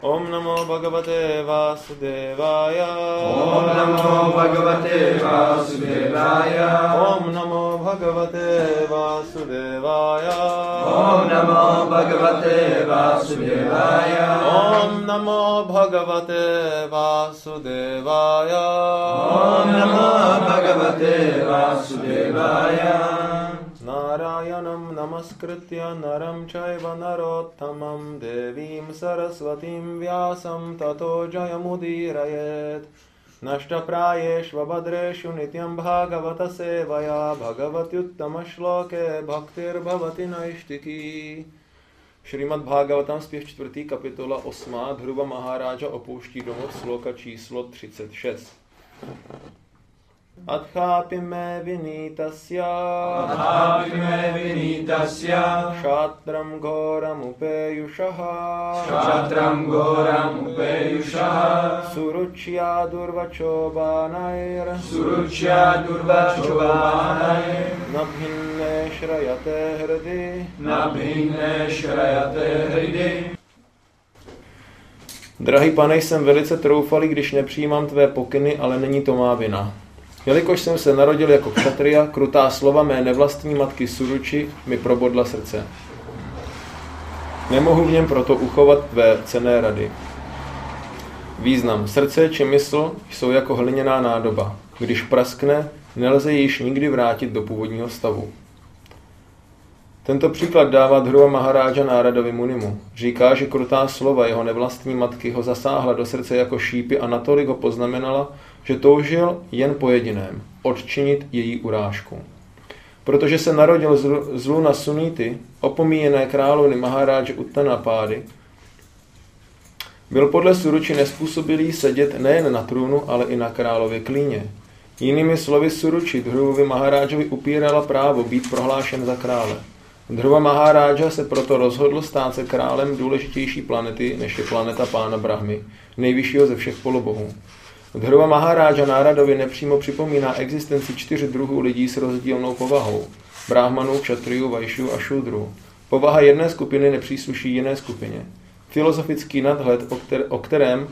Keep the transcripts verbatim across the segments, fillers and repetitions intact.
Om namo bhagavate Vasudevaya. Om namo bhagavate Vasudevaya. Om namo bhagavate Vasudevaya. Om namo bhagavate Vasudevaya. Om namo bhagavate Vasudevaya. Om namo bhagavate Vasudevaya. Narayanam namaskritya naram chaiva narottamam devim sarasvatim vyasam tato jayamudirayet. Nashta prayeshva badreshu nityam bhagavata sevaya bhagavatyuttama shloke bhaktir bhavati naishtiki. Šrimad Bhagavatam, zpěv čtvrtý, kapitola osmá, Dhruva Maharáža opouští domov, sloka číslo třicet šest. Adhápi me vinitasya Adhápi me vinitasya Kshatram ghoram upeyushaha Kshatram ghoram upeyushaha Suruchya durvachobanair Suruchya durvachobanair Nabhinne shrayate hridi Nabhinne shrayate hridi. Drahý pane, jsem velice troufalý, když nepřijímám tvé pokyny, ale není to má vina. Jelikož jsem se narodil jako kšatriya, krutá slova mé nevlastní matky Suruči mi probodla srdce. Nemohu v něm proto uchovat tvé cenné rady. Význam. Srdce či mysl jsou jako hliněná nádoba. Když praskne, nelze již nikdy vrátit do původního stavu. Tento příklad dává Dhruva Maharáža Náradovi Munimu. Říká, že krutá slova jeho nevlastní matky ho zasáhla do srdce jako šípy a natolik ho poznamenala, že toužil jen po jediném – odčinit její urážku. Protože se narodil z luna Sunity, opomíjené královny Maharáže Uttanapády, byl podle Suruči nespůsobilý sedět nejen na trůnu, ale i na králově klíně. Jinými slovy Suruči Dhruvovi Maharážovi upírala právo být prohlášen za krále. Dhruva Maharáža se proto rozhodl stát se králem důležitější planety, než je planeta Pána Brahmy, nejvyššího ze všech polobohů. Dhruva Maharáža Náradovi nepřímo připomíná existenci čtyř druhů lidí s rozdílnou povahou. Brahmanů, kšatriyů, vajšů a šudrů. Povaha jedné skupiny nepřísluší jiné skupině. Filozofický nadhled, o kterém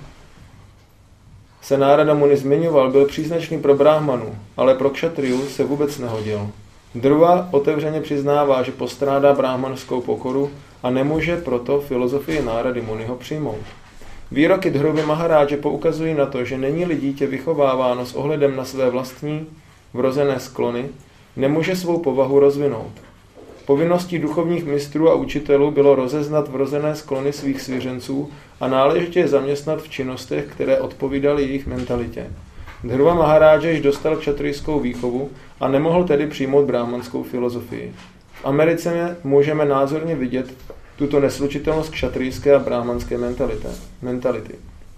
se Nárada Muni zmiňoval, byl příznačný pro Brahmanu, ale pro kšatriyů se vůbec nehodil. Dhruva otevřeně přiznává, že postrádá brahmanskou pokoru a nemůže proto filozofii Nárady Muniho přijmout. Výroky Dhruvy Maharáže poukazují na to, že není-li dítě vychováváno s ohledem na své vlastní vrozené sklony, nemůže svou povahu rozvinout. Povinností duchovních mistrů a učitelů bylo rozeznat vrozené sklony svých svěřenců a náležitě je zaměstnat v činnostech, které odpovídaly jejich mentalitě. Dhruva Maharáža již dostal kšatrijskou výchovu a nemohl tedy přijmout brahmanskou filozofii. V Americe můžeme názorně vidět tuto neslučitelnost kšatrijské a brahmanské mentality.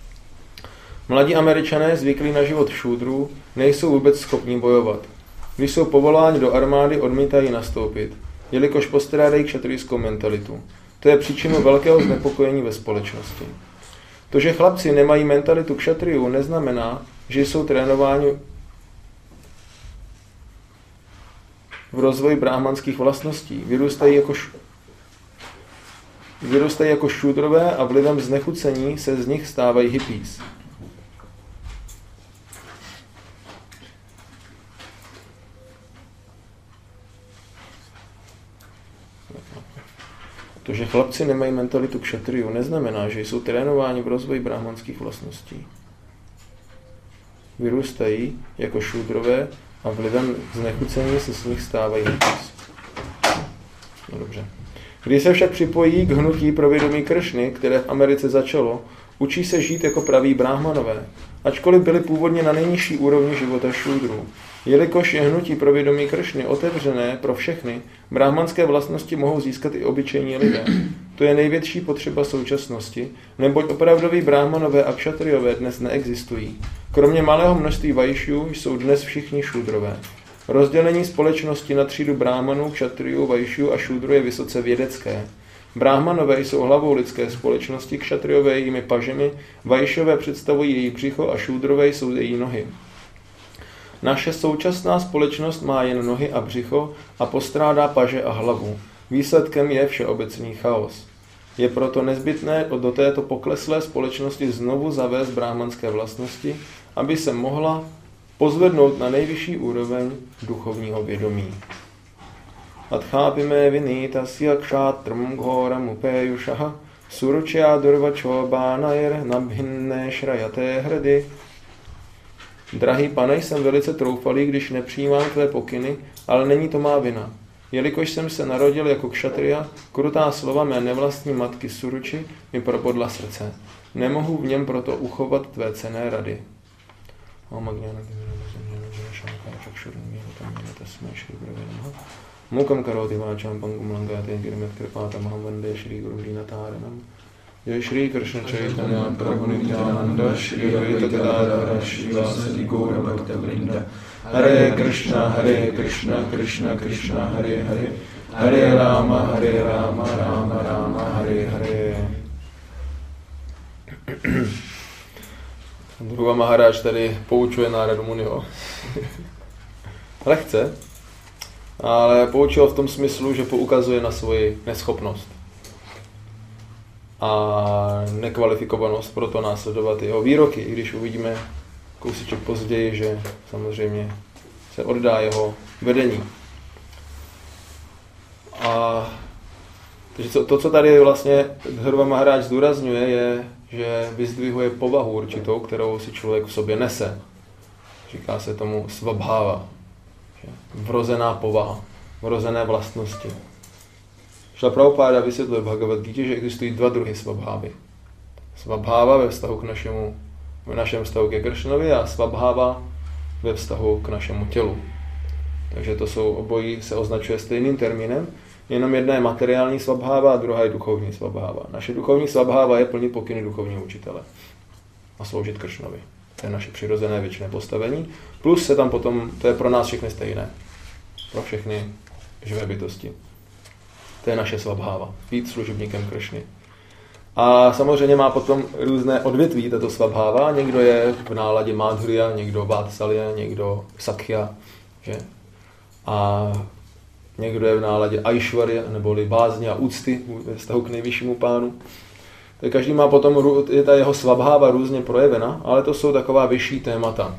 Mladí Američané zvyklí na život šúdrů nejsou vůbec schopni bojovat. Když jsou povoláni do armády, odmítají nastoupit, jelikož postrádají kšatrijskou mentalitu. To je příčinou velkého znepokojení ve společnosti. To, že chlapci nemají mentalitu kšatrijů, neznamená, že jsou trénováni v rozvoji brahmanských vlastností. Vyrůstají jako, š... Vyrůstají jako šúdrové a vlivem znechucení se z nich stávají hippies. To, že chlapci nemají mentalitu kšatriyů, neznamená, že jsou trénováni v rozvoji brahmanských vlastností. Vyrůstají jako šúdrové a vlivem znechucení se z nich stávají hippies. No dobře. Když se však připojí k hnutí pro vědomí Kršny, které v Americe začalo, učí se žít jako praví brahmanové, ačkoliv byli původně na nejnižší úrovni života šúdrů. Jelikož je hnutí pro vědomí Kršny otevřené pro všechny, brahmanské vlastnosti mohou získat i obyčejní lidé. To je největší potřeba současnosti, neboť opravdoví brahmanové a kšatrijové dnes neexistují. Kromě malého množství vajšů jsou dnes všichni šúdrové. Rozdělení společnosti na třídu brahmanů, kšatrijů, vajšů a šúdrů je vysoce vědecké. Brahmanové jsou hlavou lidské společnosti, kšatrijové jejími pažemi, vajšové představují její břicho a šúdrové jsou její nohy. Naše současná společnost má jen nohy a břicho a postrádá paže a hlavu. Výsledkem je všeobecný chaos. Je proto nezbytné do této pokleslé společnosti znovu zavést brahmanské vlastnosti, aby se mohla pozvednout na nejvyšší úroveň duchovního vědomí. Adchápime vinítasya kšátram ghoram upéjušaha suručya durvačobánajer nabhinné šrajaté hrdy. Drahý pane, jsem velice troufalý, když nepřijímám tvé pokyny, ale není to má vina. Jelikož jsem se narodil jako kšatriya, krutá slova mé nevlastní matky Suruči mi propodla srdce. Nemohu v něm proto uchovat tvé cenné rady. Mukam karoti váčam pangum langate girmet kripata maham vande Shri Guru Dinatāranam. Jai Shri Krishna Chaitanya Prabhu Nityananda Shri Advaita Gadadhara Shri Vasadi Gaura Bhakta Vrinda. Hare Krishna Hare Krishna Krishna Krishna Hare Hare Hare Rama Hare Rama Rama Rama Hare Hare. Dhruva Maharaj tady poučuje Náradu Muniho. Lehce, ale poučil v tom smyslu, že poukazuje na svoji neschopnost a nekvalifikovanost pro to následovat jeho výroky, i když uvidíme kousíček později, že samozřejmě se oddá jeho vedení. A takže to, co tady vlastně Dhruva Maharaj zdůrazňuje, je, že vyzdvihuje povahu určitou, kterou si člověk v sobě nese. Říká se tomu svabháva. Vrozená povaha, vrozené vlastnosti. Šla Prabhupáda vysvětluje v Bhagavad Gita, že existují dva druhy svabhávy. Svabháva ve vztahu k našemu, v našem vztahu ke Kršnovi a svabháva ve vztahu k našemu tělu. Takže to jsou obojí, se označuje stejným termínem, jenom jedna je materiální svabháva a druhá je duchovní svabháva. Naše duchovní svabháva je plnit pokyny duchovního učitele a sloužit Kršnovi. To je naše přirozené věčné postavení. Plus se tam potom, to je pro nás všechny stejné. Pro všechny živé bytosti. To je naše svabháva. Být služebníkem Kršny. A samozřejmě má potom různé odvětví tato svabháva. Někdo je v náladě Madhurya, někdo Vatsalya, někdo Sakhya. Že? A někdo je v náladě Aishwarya, neboli bázně a úcty ve vztahu k nejvyššímu pánu. Každý má potom, je ta jeho svabháva různě projevena, ale to jsou taková vyšší témata.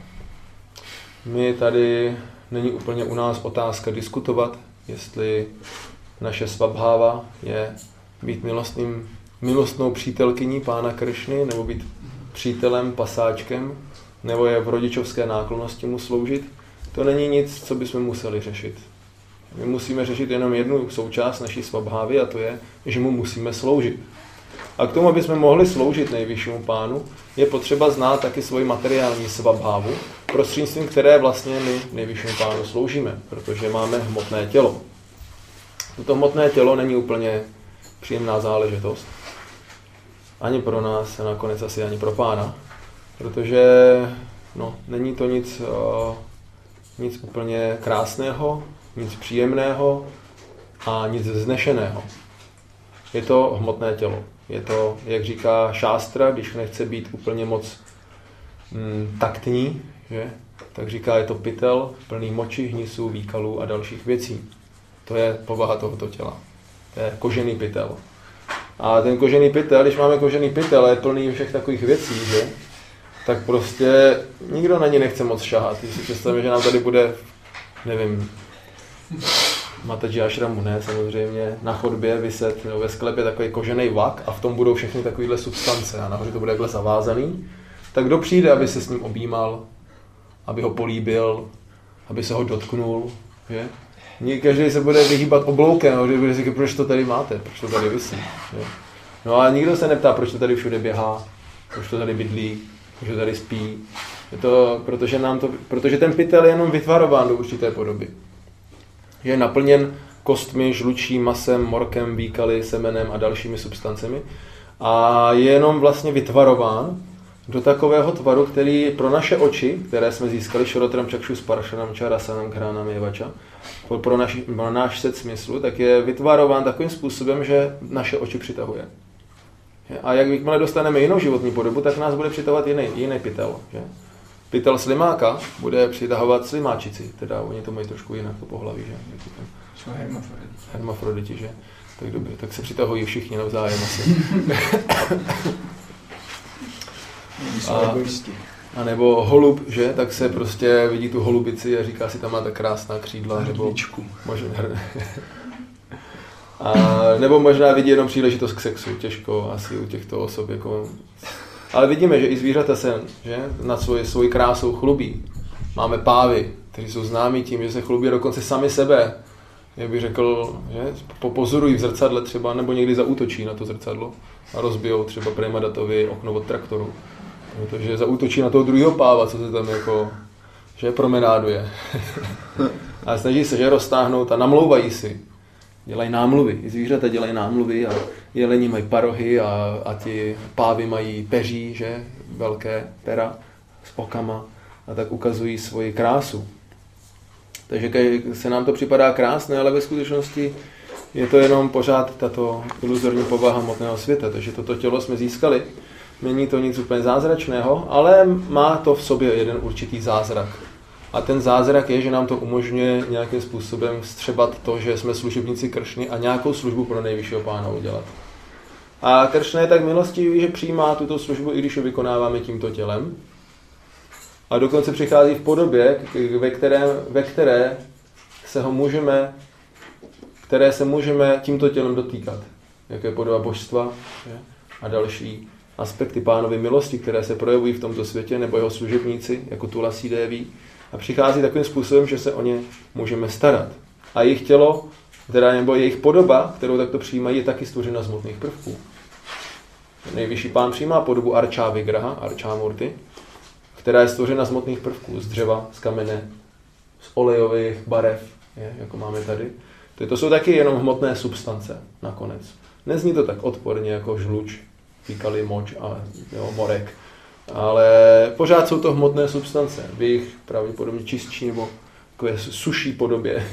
My tady není úplně u nás otázka diskutovat, jestli naše svabháva je být milostným, milostnou přítelkyní pána Kršny, nebo být přítelem, pasáčkem, nebo je v rodičovské náklonnosti mu sloužit. To není nic, co bychom museli řešit. My musíme řešit jenom jednu součást naší svabhávy a to je, že mu musíme sloužit. A k tomu, aby jsme mohli sloužit nejvyššímu pánu, je potřeba znát taky svoji materiální svabhávu, prostřednictvím které vlastně my nejvyššímu pánu sloužíme, protože máme hmotné tělo. Toto hmotné tělo není úplně příjemná záležitost. Ani pro nás, a nakonec asi ani pro pána, protože no, není to nic, uh, nic úplně krásného, nic příjemného a nic vznešeného. Je to hmotné tělo. Je to, jak říká šástra, když nechce být úplně moc mm, taktní, že? Tak říká, je to pytel, plný moči, hnisů, výkalů a dalších věcí. To je povaha tohoto těla. To je kožený pytel. A ten kožený pytel, když máme kožený pytel a je plný všech takových věcí, že? Tak prostě nikdo na ní nechce moc šahat. Když si představíme, že nám tady bude, nevím, Mataji Ashramu, ne, samozřejmě, na chodbě vyset, nebo ve sklepě takový kožený vak a v tom budou všechny takovéhle substance a nahoře to bude takhle zavázaný, tak kdo přijde, aby se s ním objímal, aby ho políbil, aby se ho dotknul, že? Každý se bude vyhýbat obloukem, že bude říkat, proč to tady máte, proč to tady visí. Že? No a nikdo se neptá, proč to tady všude běhá, proč to tady bydlí, proč to tady spí. Je to, protože, nám to, protože ten pytel je jenom vytvarován do určité podoby. Je naplněn kostmi, žlučí, masem, morkem, výkaly, semenem a dalšími substancemi a je jenom vlastně vytvarován do takového tvaru, který pro naše oči, které jsme získali šrotram čakšu sparšanam čarasanam ghranam jevača, pro, naši, pro náš set smyslu, tak je vytvarován takovým způsobem, že naše oči přitahuje. A jak jakmile dostaneme jinou životní podobu, tak nás bude přitahovat jiný, jiný pytel. Že? Pytel slimáka bude přitahovat slimáčici, teda oni to mají trošku jinak, to pohlaví, že? Hermafroditi. Hermafroditi, že? Tak dobře, tak se přitahují všichni navzájem asi. a, a nebo holub, že? Tak se prostě vidí tu holubici a říká si, tam má tak krásná křídla. Hrdličku. Možná, a nebo možná vidí jenom příležitost k sexu, těžko asi u těchto osob. Jako. Ale vidíme, že i zvířata se že, nad svoji, svoji krásou chlubí. Máme pávy, kteří jsou známí tím, že se chlubí dokonce sami sebe. Já bych řekl, že pozorují v zrcadle třeba, nebo někdy zaútočí na to zrcadlo a rozbijou třeba Premadatovi okno od traktoru. Protože zaútočí na toho druhého páva, co se tam jako, že promenáduje. A snaží se, že roztáhnout a namlouvají si. Dělají námluvy. I zvířata dělají námluvy a jeleni mají parohy a, a ti pávy mají peří, že? Velké pera s okama a tak ukazují svoji krásu. Takže se nám to připadá krásné, ale ve skutečnosti je to jenom pořád tato iluzorní povaha hmotného světa. Takže toto tělo jsme získali. Není to nic úplně zázračného, ale má to v sobě jeden určitý zázrak. A ten zázrak je, že nám to umožňuje nějakým způsobem vstřebat to, že jsme služebníci Kršny a nějakou službu pro nejvyššího pána udělat. A Kršna je tak milostivý, že přijímá tuto službu, i když ji vykonáváme tímto tělem. A dokonce přichází v podobě, ve které, ve které se ho můžeme, které se můžeme tímto tělem dotýkat. Jako je podoba božstva, že? A další aspekty pánovy milosti, které se projevují v tomto světě, nebo jeho služebníci, jako Tulasi Devi. A přichází takovým způsobem, že se o ně můžeme starat. A jejich tělo, teda nebo jejich podoba, kterou takto přijímají, je taky stvořena z hmotných prvků. Nejvyšší pán přijímá podobu Arčá Vigraha, Arčá Murty, která je stvořena z hmotných prvků, z dřeva, z kamene, z olejových barev, je, jako máme tady. To jsou taky jenom hmotné substance nakonec. Nezní to tak odporně jako žluč, fíkali, moč a jo, morek. Ale pořád jsou to hmotné substance, v jejich pravděpodobně čistší nebo takové suší podobě.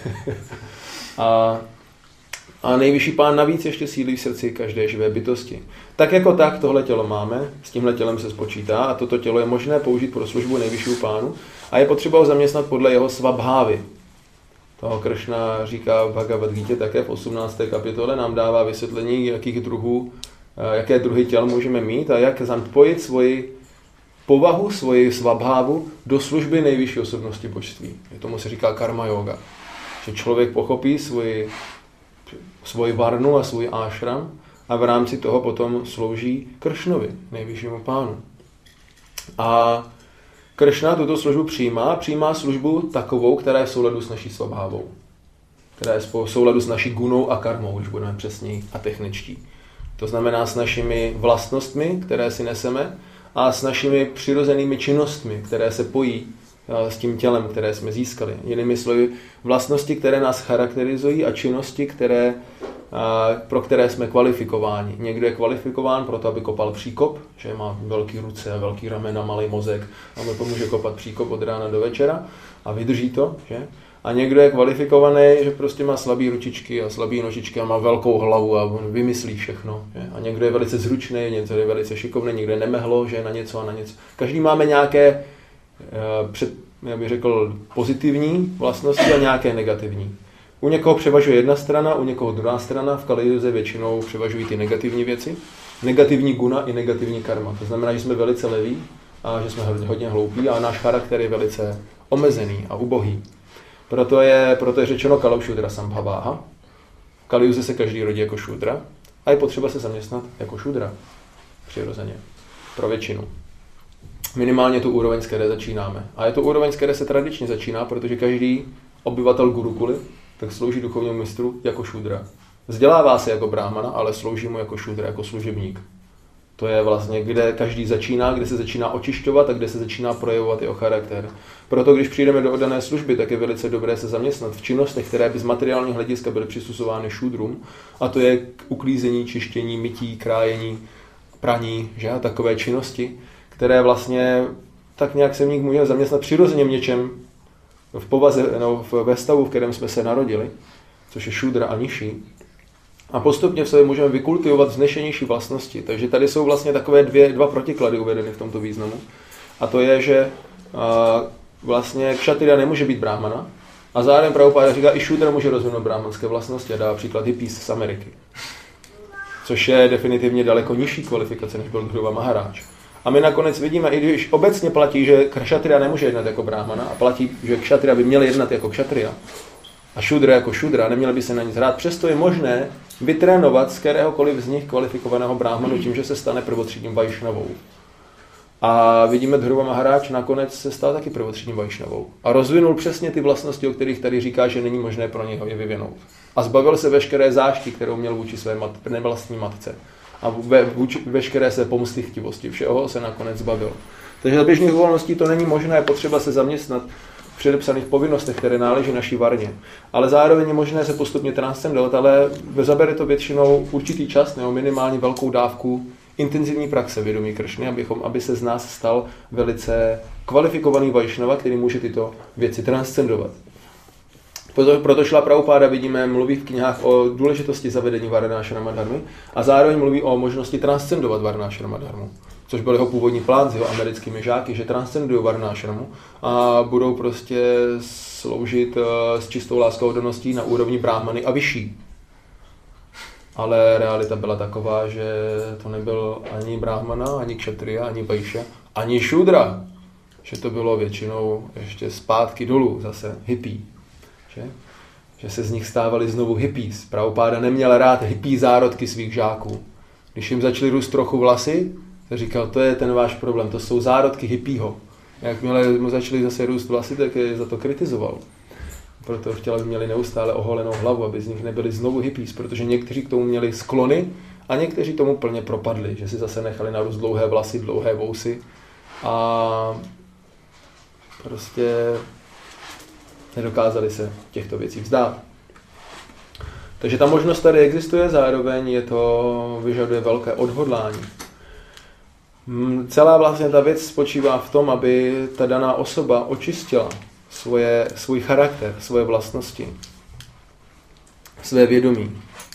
a, a nejvyšší pán navíc ještě sídlí v srdci každé živé bytosti. Tak jako tak tohle tělo máme, s tímhle tělem se spočítá a toto tělo je možné použít pro službu nejvyššího pánu a je potřeba ho zaměstnat podle jeho svabhávy. Toho Kršna říká v Bhagavad Gita také v osmnácté kapitole, nám dává vysvětlení, jakých druhů, jaké druhy těl můžeme mít a jak zapojit svoji povahu, svoji svabhávu do služby nejvyšší osobnosti božství. Tomu se říká karma yoga. Že člověk pochopí svoji, svoji varnu a svůj ashram a v rámci toho potom slouží Kršnovi, nejvyššímu pánu. A Kršna tuto službu přijímá, přijímá službu takovou, která je v souladu s naší svabhávou. Která je v souladu s naší gunou a karmou, když budeme přesněji a techničtí. To znamená s našimi vlastnostmi, které si neseme, a s našimi přirozenými činnostmi, které se pojí s tím tělem, které jsme získali. Jinými slovy, vlastnosti, které nás charakterizují a činnosti, které, pro které jsme kvalifikováni. Někdo je kvalifikován pro to, aby kopal příkop, že má velký ruce, velký ramena, malý mozek a mu pomůže kopat příkop od rána do večera a vydrží to. Že? A někdo je kvalifikovaný, že prostě má slabý ručičky a slabý nožičky a má velkou hlavu a on vymyslí všechno. Že? A někdo je velice zručný, někdo je velice šikovný, někdo je nemehlo, že na něco a na něco. Každý máme nějaké, před, já bych řekl, pozitivní vlastnosti a nějaké negativní. U někoho převažuje jedna strana, u někoho druhá strana, v Kali-juze většinou převažují ty negativní věci. Negativní guna i negativní karma. To znamená, že jsme velice leví a že jsme hodně hloupí a náš charakter je velice omezený a ubohý. Proto je, proto je řečeno Kalau šudra sambhaváha. V Kali-juze se každý rodí jako šudra a je potřeba se zaměstnat jako šudra. Přirozeně. Pro většinu. Minimálně tu úroveň, z které začínáme. A je to úroveň, z které se tradičně začíná, protože každý obyvatel Gurukuly tak slouží duchovnímu mistru jako šudra. Vzdělává se jako bráhmana, ale slouží mu jako šudra, jako služebník. To je vlastně, kde každý začíná, kde se začíná očišťovat a kde se začíná projevovat jeho charakter. Proto, když přijdeme do oddané služby, tak je velice dobré se zaměstnat v činnostech, které by z materiálního hlediska byly přisuzovány šudrům, a to je uklízení, čištění, mytí, krájení, praní, že? A takové činnosti, které vlastně tak nějak se v nich můžeme zaměstnat přirozeně v něčem, v povaze, no, ve stavu, v kterém jsme se narodili, což je šudra a nižší. A postupně v sobě můžeme vykultivovat vznešenější vlastnosti. Takže tady jsou vlastně takové dvě, dva protiklady uvedeny v tomto významu. A to je, že a, vlastně kšatrija nemůže být bráhmana a A zároveň Prabhupáda říká, i šudra může rozvinout brahmanské vlastnosti a dá příklad hippies z Ameriky. Což je definitivně daleko nižší kvalifikace, než byl Dhruva Maharaj. A my nakonec vidíme, i když obecně platí, že kšatriya nemůže jednat jako brahmana a platí, že kšatriya by měl jednat jako kšatriya a šudra jako šudra, neměl by se na nic hrát, přesto je možné vytrénovat z kteréhokoliv z nich kvalifikovaného brahmanu tím, že se stane prvotřídním vajšnavou. A vidíme, Dhruva Maharaj nakonec se stal taky prvotřídním vajšnavou. A rozvinul přesně ty vlastnosti, o kterých tady říká, že není možné pro něho je vyvinout. A zbavil se veškeré zášti, kterou měl vůči své mat, nevlastní matce. A ve, vůči, veškeré své pomstychtivosti. Všeho se nakonec zbavil. Takže za běžných okolností to není možné, je potřeba se zaměstnat v předepsaných povinnostech, které náleží naší varně. Ale zároveň je možné se postupně transcendovat, ale zabere to většinou určitý čas nebo minimálně velkou dávku intenzivní praxe vědomí Kršny, abychom, aby se z nás stal velice kvalifikovaný vajšnava, který může tyto věci transcendovat. Proto, proto šla Prabhupáda, vidíme, mluví v knihách o důležitosti zavedení varnášrama dharmy a zároveň mluví o možnosti transcendovat varnášrama dharmu, což byl jeho původní plán s jeho americkými žáky, že transcendují varnášramu a budou prostě sloužit s čistou láskou oddaností na úrovni brahmany a vyšší. Ale realita byla taková, že to nebyl ani brahmana, ani kšatriya, ani vajšya, ani šudra. Že to bylo většinou ještě zpátky dolů, zase hippie. Že? že se z nich stávali znovu hippies. Prabhupáda neměl rád hippie zárodky svých žáků. Když jim začaly růst trochu vlasy, to říkal, to je ten váš problém, to jsou zárodky hippieho. Jakmile mu začaly zase růst vlasy, tak je za to kritizoval. Proto chtěl, aby měli neustále oholenou hlavu, aby z nich nebyli znovu hippies, protože někteří k tomu měli sklony a někteří tomu plně propadli, že si zase nechali narůst dlouhé vlasy, dlouhé vousy a prostě nedokázali se těchto věcí vzdát. Takže ta možnost tady existuje, zároveň je to vyžaduje velké odhodlání. Celá vlastně ta věc spočívá v tom, aby ta daná osoba očistila svoje, svůj charakter, svoje vlastnosti, své vědomí.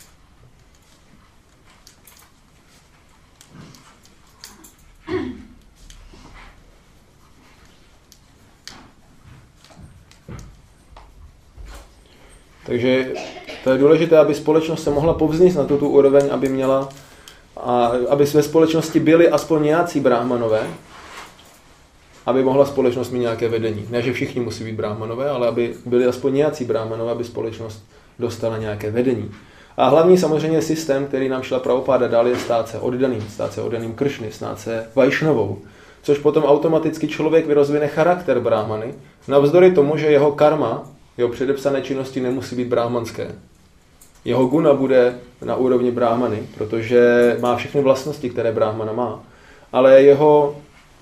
Takže to je důležité, aby společnost se mohla povznést na tuto úroveň, aby měla, a aby své společnosti byli aspoň nějací brahmanové, aby mohla společnost mít nějaké vedení. Ne, že všichni musí být brahmanové, ale aby byli aspoň nějací brahmanové, aby společnost dostala nějaké vedení. A hlavní samozřejmě systém, který nám šla Prabhupáda dál, je stát se oddaným, stát se oddaným Kršny, stát se vajšnavou, což potom automaticky člověk rozvine charakter brahmany, navzdory tomu, že jeho karma, jeho předepsané činnosti nemusí být brahmanské. Jeho guna bude na úrovni brahmany, protože má všechny vlastnosti, které brahmana má. Ale jeho,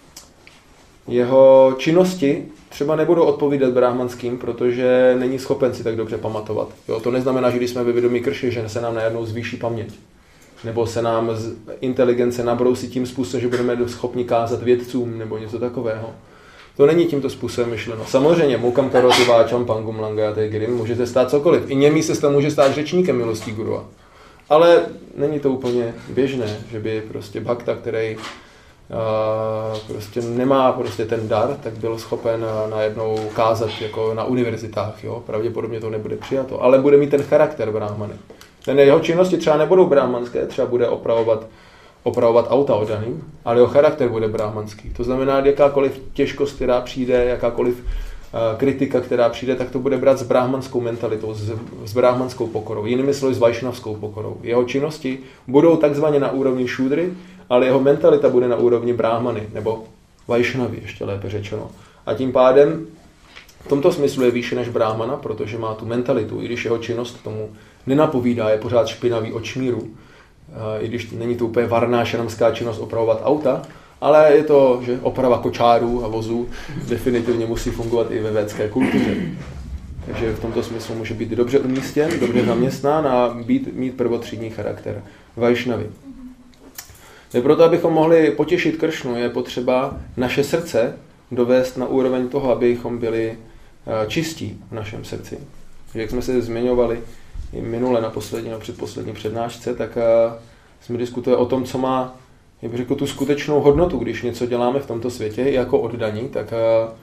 jeho činnosti třeba nebudou odpovídat brahmanským, protože není schopen si tak dobře pamatovat. Jo, to neznamená, že když jsme ve vědomí Kršny, že se nám najednou zvýší paměť. Nebo se nám z inteligence nabrousí tím způsobem, že budeme schopni kázat vědcům nebo něco takového. To není tímto způsobem myšleno. Samozřejmě, mukam karoti váčam pangum langayate girim, můžete stát cokoliv. I němý se může stát řečníkem milostí gurua. Ale není to úplně běžné, že by prostě bhakta, který uh, prostě nemá prostě ten dar, tak byl schopen najednou kázat jako na univerzitách. Jo? Pravděpodobně to nebude přijato, ale bude mít ten charakter brahmany. Ten jeho činnosti třeba nebudou brahmanské, třeba bude opravovat opravovat auta oddaným, ale jeho charakter bude brahmanský. To znamená, jakákoliv těžkost, která přijde, jakákoliv uh, kritika, která přijde, tak to bude brát s brahmanskou mentalitou, s, s brahmanskou pokorou. Jinými slovy s vajšnavskou pokorou. Jeho činnosti budou takzvaně na úrovni šudry, ale jeho mentalita bude na úrovni brahmany, nebo vajšnavy, ještě lépe řečeno. A tím pádem v tomto smyslu je výše než brahmana, protože má tu mentalitu, i když jeho činnost tomu nenapovídá, je pořád špinavý od šmíru. I když není to úplně varnášramská činnost opravovat auta, ale je to, že oprava kočárů a vozů definitivně musí fungovat i ve védské kultuře. Takže v tomto smyslu může být dobře umístěn, dobře zaměstnán a být, mít prvotřídní charakter vajšnavy. Proto, abychom mohli potěšit Kršnu, je potřeba naše srdce dovést na úroveň toho, abychom byli čistí v našem srdci. Jak jsme se zmiňovali minule na poslední, na předposlední přednášce, tak uh, jsme diskutovali o tom, co má, jak bych řekl, tu skutečnou hodnotu, když něco děláme v tomto světě jako oddaní, tak uh,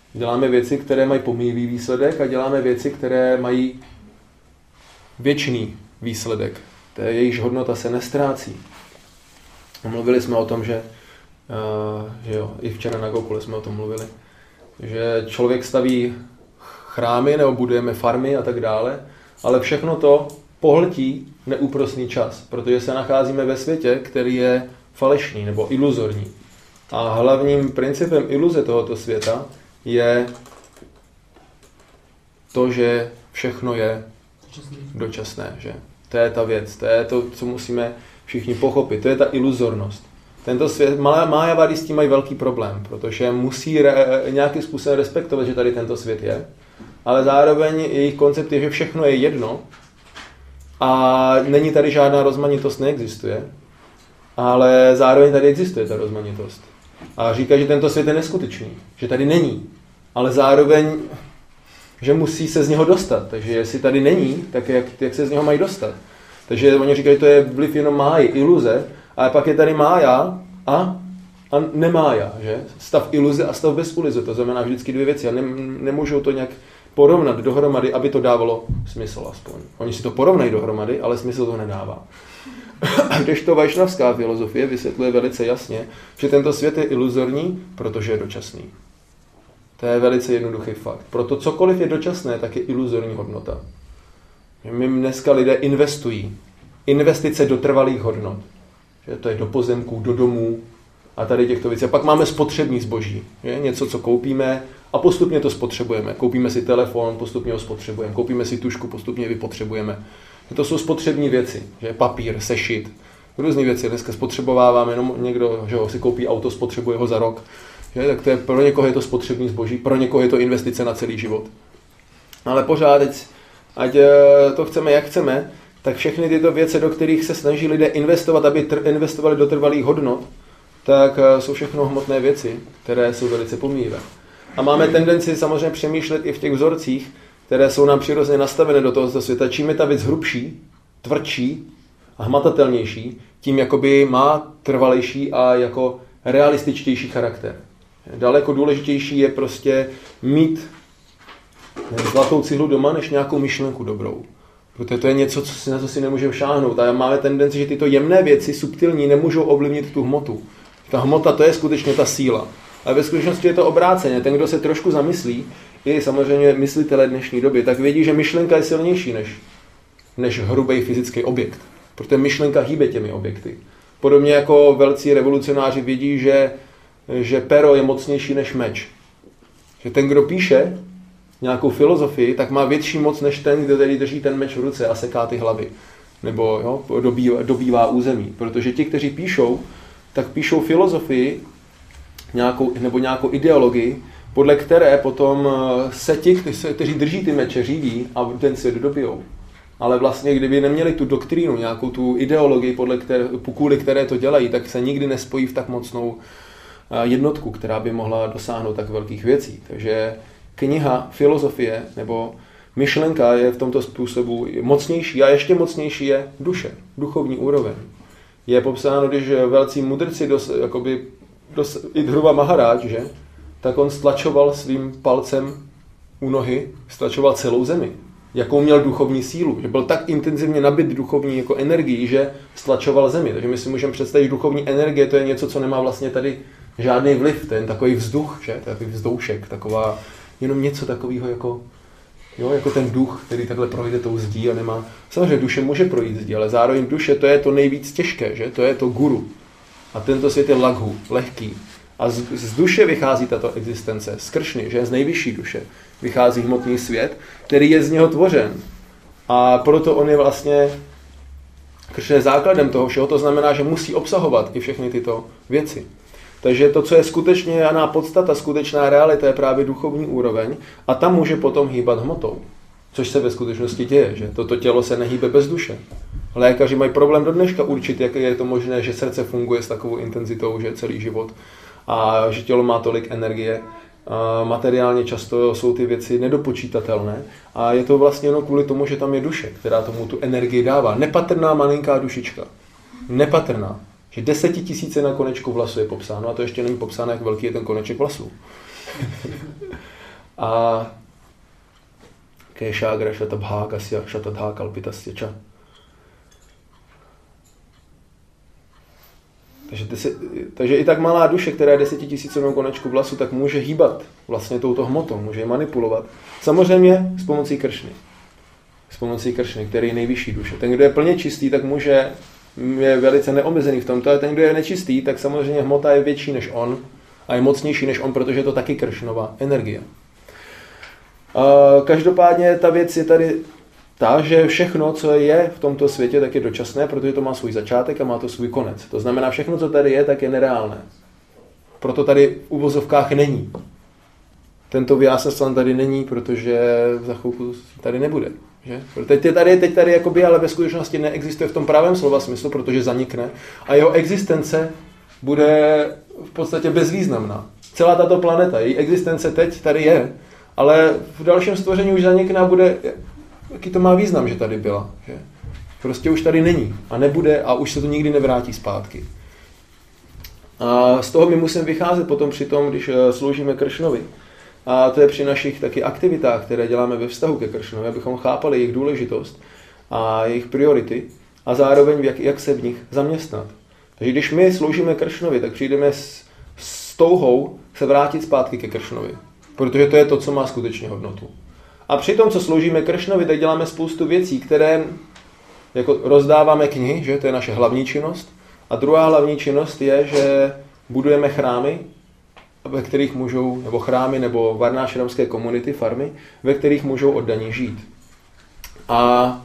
Děláme věci, které mají pomíjivý výsledek a děláme věci, které mají věčný výsledek. To je, jejíž hodnota se nestrácí. Mluvili jsme o tom, že, uh, že jo, i včera na Gokule jsme o tom mluvili, že člověk staví chrámy nebo budujeme farmy a tak dále, ale všechno to pohltí neúprosný čas, protože se nacházíme ve světě, který je falešný nebo iluzorní. A hlavním principem iluze tohoto světa je to, že všechno je dočasné. Že? To je ta věc, to je to, co musíme všichni pochopit. To je ta iluzornost. Tento svět, májavadi s tím mají velký problém, protože musí re, nějakým způsobem respektovat, že tady tento svět je, ale zároveň jejich koncept je, že všechno je jedno a není tady žádná rozmanitost, neexistuje, ale zároveň tady existuje ta rozmanitost. A říká, že tento svět je neskutečný, že tady není, ale zároveň, že musí se z něho dostat. Takže jestli tady není, tak jak, jak se z něho mají dostat? Takže oni říkají, že to je vliv jenom máji, iluze, ale pak je tady mája a, a nemája, že? Stav iluze a stav bez iluze, to znamená vždycky dvě věci a ne, nemůžou to nějak porovnat dohromady, aby to dávalo smysl aspoň. Oni si to porovnají dohromady, ale smysl to nedává. Když to vajšnavská filozofie vysvětluje velice jasně, že tento svět je iluzorní, protože je dočasný. To je velice jednoduchý fakt. Proto cokoliv je dočasné, tak je iluzorní hodnota. My dneska lidé investují. Investice do trvalých hodnot. Že to je do pozemků, do domů a tady těchto věcí. A pak máme spotřební zboží. Že? Něco, co koupíme a postupně to spotřebujeme. Koupíme si telefon, postupně ho spotřebujeme. Koupíme si tužku, postupně ji vypotřebujeme. To jsou spotřební věci. Že? Papír, sešit, různé věci. Dneska spotřebováváme, jenom někdo že ho, si koupí auto, spotřebuje ho za rok. Že? Tak to je, pro někoho je to spotřební zboží, pro někoho je to investice na celý život. Ale pořád, ať to chceme, jak chceme, tak všechny tyto věci, do kterých se snaží lidé investovat, aby tr- investovali do trvalých hodnot, tak jsou všechno hmotné věci, které jsou velice pomíjivé. A máme tendenci samozřejmě přemýšlet i v těch vzorcích, které jsou nám přirozeně nastavené do tohoto světa. Čím je ta věc hrubší, tvrdší a hmatatelnější, tím jakoby má trvalejší a jako realističtější charakter. Daleko důležitější je prostě mít zlatou cihlu doma, než nějakou myšlenku dobrou. Protože to je něco, co si, na co si nemůžeme šáhnout. A máme tendenci, že tyto jemné věci, subtilní, nemůžou ovlivnit tu hmotu. Ta hmota, to je skutečně ta síla. Ale ve skutečnosti je to obráceně. Ten, kdo se trošku zamyslí, i samozřejmě myslitelé dnešní doby, tak vědí, že myšlenka je silnější než, než hrubý fyzický objekt. Protože myšlenka hýbe těmi objekty. Podobně jako velcí revolucionáři vědí, že, že pero je mocnější než meč. Že ten, kdo píše nějakou filozofii, tak má větší moc než ten, kdo tady drží ten meč v ruce a seká ty hlavy. Nebo jo, dobývá, dobývá území. Protože ti, kteří píšou, tak píšou filozofii nějakou, nebo nějakou ideologii, podle které potom se ti, kteří drží ty meče, řídí a ten svět dobijou. Ale vlastně, kdyby neměli tu doktrínu, nějakou tu ideologii, podle které, kvůli které to dělají, tak se nikdy nespojí v tak mocnou jednotku, která by mohla dosáhnout tak velkých věcí. Takže kniha, filozofie nebo myšlenka je v tomto způsobu mocnější a ještě mocnější je duše, duchovní úroveň. Je popsáno, když velcí mudrci, dos, jakoby, dos, i Dhruva Maharaj, že, tak on stlačoval svým palcem u nohy, stlačoval celou zemi. Jakou měl duchovní sílu, že byl tak intenzivně nabit duchovní jako energií, že stlačoval zemi. Takže my si můžeme představit, že duchovní energie to je něco, co nemá vlastně tady žádný vliv, ten takový vzduch, že, takový vzdoušek, taková jenom něco takového jako, jo, jako ten duch, který takhle projde tou zdí a nemá. Samozřejmě duše může projít zdí, ale zároveň duše to je to nejvíc těžké, že? To je to guru. A tento svět je laghu, lehký. A z, z duše vychází tato existence, z kršny, že? Z nejvyšší duše vychází hmotný svět, který je z něho tvořen. A proto on je vlastně kršně základem toho všeho, to znamená, že musí obsahovat i všechny tyto věci. Takže to, co je skutečně janá podstata, skutečná realita, je právě duchovní úroveň a tam může potom hýbat hmotou. Což se ve skutečnosti děje, že toto tělo se nehýbe bez duše. Lékaři mají problém do dneška určit, jak je to možné, že srdce funguje s takovou intenzitou, že celý život a že tělo má tolik energie. A materiálně často jsou ty věci nedopočítatelné a je to vlastně jenom kvůli tomu, že tam je duše, která tomu tu energii dává. Nepatrná malinká dušička. Nepatrná. Že desetitisíce na konečku vlasu je popsáno a to ještě není popsáno, jak velký je ten koneček vlasů. A Keshagra shatabhagasya shatadha kalpitasya cha. Takže, takže i tak malá duše, která je desetitisícovou konečku vlasu, tak může hýbat vlastně touto hmotou, může je manipulovat. Samozřejmě s pomocí Kršny. S pomocí Kršny, který je nejvyšší duše. Ten, kdo je plně čistý, tak může, je velice neomezený v tomto, ale ten, kdo je nečistý, tak samozřejmě hmota je větší než on a je mocnější než on, protože je to taky Kršnová energie. A každopádně ta věc je tady ta, že všechno, co je v tomto světě, tak je dočasné, protože to má svůj začátek a má to svůj konec. To znamená, všechno, co tady je, tak je nereálné. Proto tady v uvozovkách není. Tento Vyásasvan tady není, protože za chvilku tady nebude. Že? Teď je tady, teď tady jakoby, ale ve skutečnosti neexistuje v tom pravém slova smyslu, protože zanikne a jeho existence bude v podstatě bezvýznamná. Celá tato planeta, její existence teď tady je, ale v dalším stvoření už zanikne a bude, jaký to má význam, že tady byla. Že? Prostě už tady není a nebude a už se to nikdy nevrátí zpátky. A z toho my musíme vycházet potom při tom, když sloužíme Kršnovi. A to je při našich taky aktivitách, které děláme ve vztahu ke Kršnovi, abychom chápali jejich důležitost a jejich priority a zároveň jak, jak se v nich zaměstnat. Takže když my sloužíme Kršnovi, tak přijdeme s, s touhou se vrátit zpátky ke Kršnovi, protože to je to, co má skutečně hodnotu. A při tom, co sloužíme Kršnovi, tak děláme spoustu věcí, které jako rozdáváme knihy, že to je naše hlavní činnost. A druhá hlavní činnost je, že budujeme chrámy, ve kterých můžou, nebo chrámy, nebo varnášramské komunity, farmy, ve kterých můžou oddaní žít. A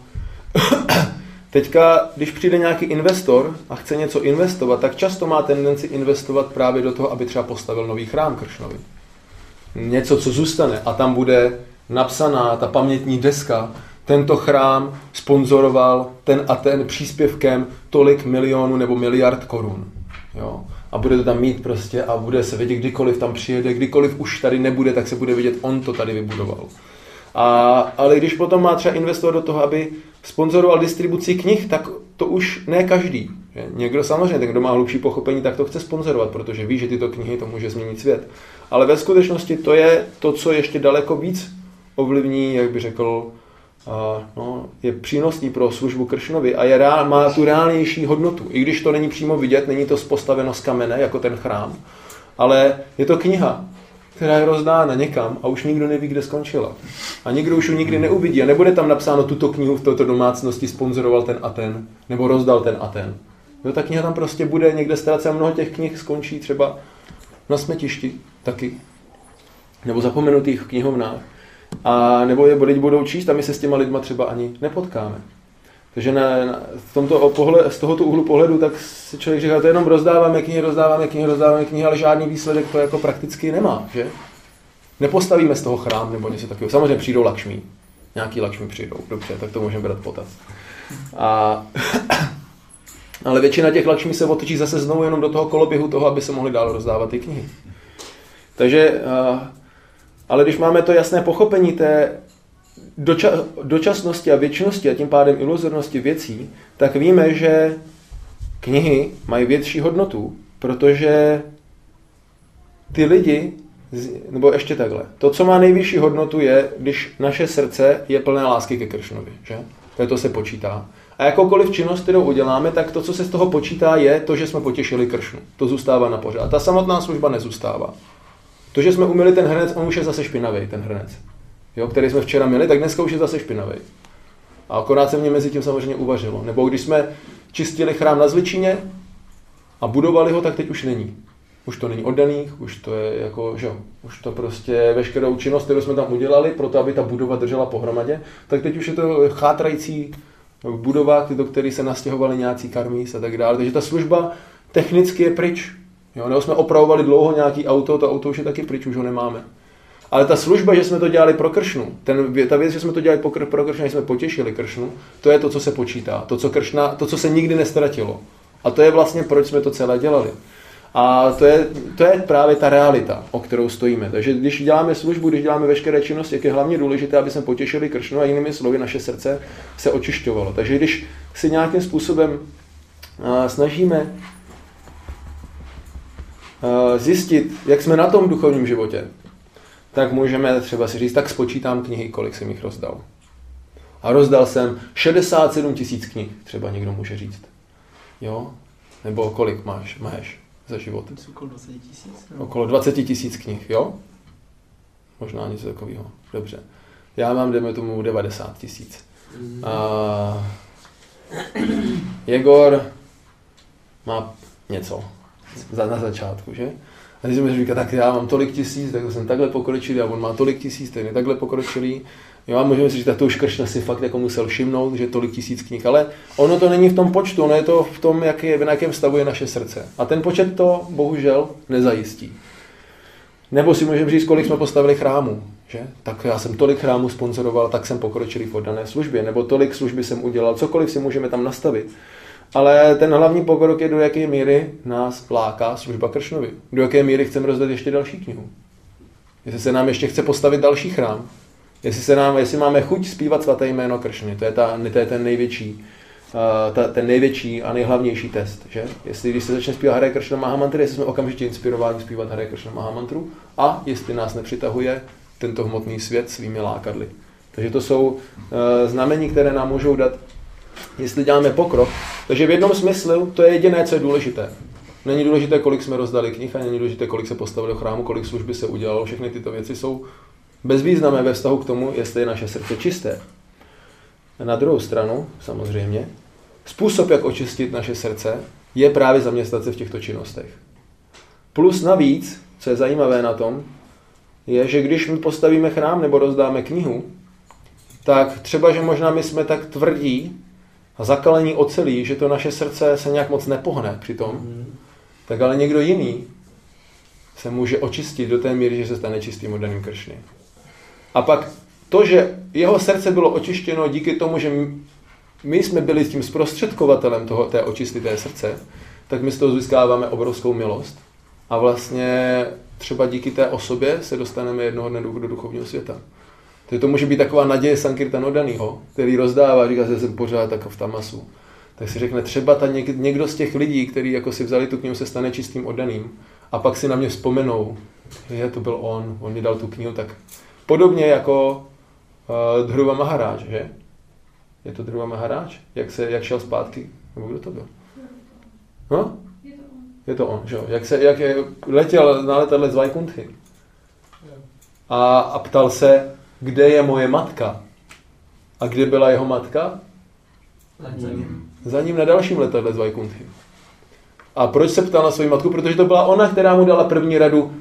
teďka, když přijde nějaký investor a chce něco investovat, tak často má tendenci investovat právě do toho, aby třeba postavil nový chrám Kršnovi. Něco, co zůstane a tam bude napsaná ta pamětní deska, tento chrám sponzoroval ten a ten příspěvkem tolik milionů nebo miliard korun. Jo. A bude to tam mít prostě a bude se vědět, kdykoliv tam přijede, kdykoliv už tady nebude, tak se bude vidět, on to tady vybudoval. A, ale když potom má třeba investovat do toho, aby sponzoroval distribuci knih, tak to už ne každý. Že? Někdo samozřejmě, ten, kdo má hlubší pochopení, tak to chce sponzorovat, protože ví, že tyto knihy to může změnit svět. Ale ve skutečnosti to je to, co ještě daleko víc ovlivní, jak by řekl, a, no, je přínosný pro službu Kršnovi a je reál, má tu reálnější hodnotu. I když to není přímo vidět, není to postaveno z kamene, jako ten chrám, ale je to kniha, která je rozdána někam a už nikdo neví, kde skončila. A nikdo už ji nikdy neuvidí a nebude tam napsáno, tuto knihu v této domácnosti sponzoroval ten a ten, nebo rozdal ten a ten. Jo, ta kniha tam prostě bude někde ztracena, mnoho těch knih skončí třeba na smetišti taky, nebo zapomenutých v knihovnách. A nebo je lidi budou číst a my se s těma lidma třeba ani nepotkáme. Takže na, na, v tomto pohled, z tohoto úhlu pohledu tak si člověk říká, to jenom rozdáváme knihy, rozdáváme knihy, rozdáváme knihy, ale žádný výsledek to jako prakticky nemá, že? Nepostavíme z toho chrám nebo něco takového. Samozřejmě přijdou Lakšmí. Nějaký Lakšmí přijdou, dobře, tak to můžeme brát potaz. A, ale většina těch Lakšmí se otočí zase znovu jenom do toho koloběhu toho, aby se mohly dál rozdávat ty knihy. Takže ale když máme to jasné pochopení té doča- dočasnosti a věčnosti a tím pádem iluzornosti věcí, tak víme, že knihy mají větší hodnotu, protože ty lidi, nebo ještě takhle, to, co má nejvyšší hodnotu je, když naše srdce je plné lásky ke Kršnovi, že? To se počítá. A jakoukoliv činnost, kterou uděláme, tak to, co se z toho počítá, je to, že jsme potěšili Kršnu. To zůstává na pořád. Ta samotná služba nezůstává. To, že jsme umyli ten hrnec, on už je zase špinavý, ten hrnec, jo, který jsme včera měli, tak dneska už je zase špinavý. A akorát se mě mezi tím samozřejmě uvařilo. Nebo když jsme čistili chrám na Zličině a budovali ho, tak teď už není. Už to není oddaných, už to je jako, že jo, už to prostě veškerou činnost, kterou jsme tam udělali, proto aby ta budova držela pohromadě, tak teď už je to chátrající budova, do které se nastěhovali nějací karmís a tak dále. Takže ta služba technicky je pryč. Jo, nebo jsme opravovali dlouho nějaký auto, to auto už je taky pryč, už ho nemáme. Ale ta služba, že jsme to dělali pro Kršnu, ten, ta věc, že jsme to dělali pro Kršnu, že jsme potěšili Kršnu, to je to, co se počítá, to, co, Kršna, to, co se nikdy nestratilo. A to je vlastně, proč jsme to celé dělali. A to je, to je právě ta realita, o kterou stojíme. Takže když děláme službu, když děláme veškeré činnosti, jak je hlavně důležité, aby jsme potěšili Kršnu a jinými slovy naše srdce se očišťovalo. Takže když si nějakým způsobem a, snažíme zjistit, jak jsme na tom v duchovním životě, tak můžeme třeba si říct, tak spočítám knihy, kolik jsem jich rozdal. A rozdal jsem šedesát sedm tisíc knih, třeba někdo může říct. Jo? Nebo kolik máš, máš za život? Okolo dvacet tisíc. Okolo dvacet tisíc knih, jo? Možná něco takového. Dobře. Já mám, dejme tomu, devadesát tisíc. Mm. A Jegor má něco za, na začátku, že? A když mi říká, tak já mám tolik tisíc, tak jsem takhle pokročilý, a on má tolik tisíc, ten je takhle pokročilý. Jo, a můžeme si říct, tak to už Kršna si fakt jako musel všimnout, že tolik tisíc knih, ale ono to není v tom počtu, ono je to v tom, jak je, v jakém stavu je naše srdce. A ten počet to bohužel nezajistí. Nebo si můžeme říct, kolik jsme postavili chrámů, že? Tak já jsem tolik chrámů sponzoroval, tak jsem pokročilý v oddané službě, nebo tolik služby jsem udělal, cokoliv si můžeme tam nastavit. Ale ten hlavní pokrok je, do jaké míry nás láká služba Kršnovi. Do jaké míry chceme rozdat ještě další knihu. Jestli se nám ještě chce postavit další chrám. Jestli, se nám, jestli máme chuť zpívat svaté jméno Kršny. To je, ta, to je ten, největší, uh, ta, ten největší a nejhlavnější test. Že? Jestli když se začne zpívat Hare Kršna Mahamantry, jestli jsme okamžitě inspirováni zpívat Hare Kršna Mahamantru a jestli nás nepřitahuje tento hmotný svět svými lákadly. Takže to jsou uh, znamení, které nám můžou dát, jestli děláme pokrok. Takže v jednom smyslu to je jediné, co je důležité. Není důležité, kolik jsme rozdali knih, a není důležité, kolik se postavilo chrámu, kolik služby se udělalo. Všechny tyto věci jsou bezvýznamné ve vztahu k tomu, jestli je naše srdce čisté. A na druhou stranu, samozřejmě, způsob, jak očistit naše srdce, je právě zaměstnat se v těchto činnostech. Plus navíc, co je zajímavé na tom, je, že když my postavíme chrám nebo rozdáme knihu, tak třeba, že možná my jsme tak tvrdí a zakalení ocelí, že to naše srdce se nějak moc nepohne přitom, mm. tak ale někdo jiný se může očistit do té míry, že se stane čistým oddaným Kršny. A pak to, že jeho srdce bylo očištěno díky tomu, že my jsme byli tím zprostředkovatelem toho, té očisty té srdce, tak my z toho získáváme obrovskou milost. A vlastně třeba díky té osobě se dostaneme jednoho dne do duchovního světa. Takže to může být taková naděje Sankirtan oddanýho, který rozdává, říká, že jsem pořád tak v tamasu. Tak si řekne, třeba ta něk, někdo z těch lidí, kteří jako si vzali tu knihu, se stane čistým oddaným a pak si na mě vzpomenou, že to byl on, on mi dal tu knihu, tak podobně jako uh, Dhruva Maharaj, že? Je to Dhruva Maharaj? Jak, se, jak šel zpátky? Nebo kdo to byl? No? Je to on. Je to on, že jo? Jak, se, jak je, letěl na letadle z Vaikunthy a, a ptal se, kde je moje matka? A kde byla jeho matka? Za ním. Za ním na dalším letadle z Vaikunthy. A proč se ptal na svou matku? Protože to byla ona, která mu dala první radu.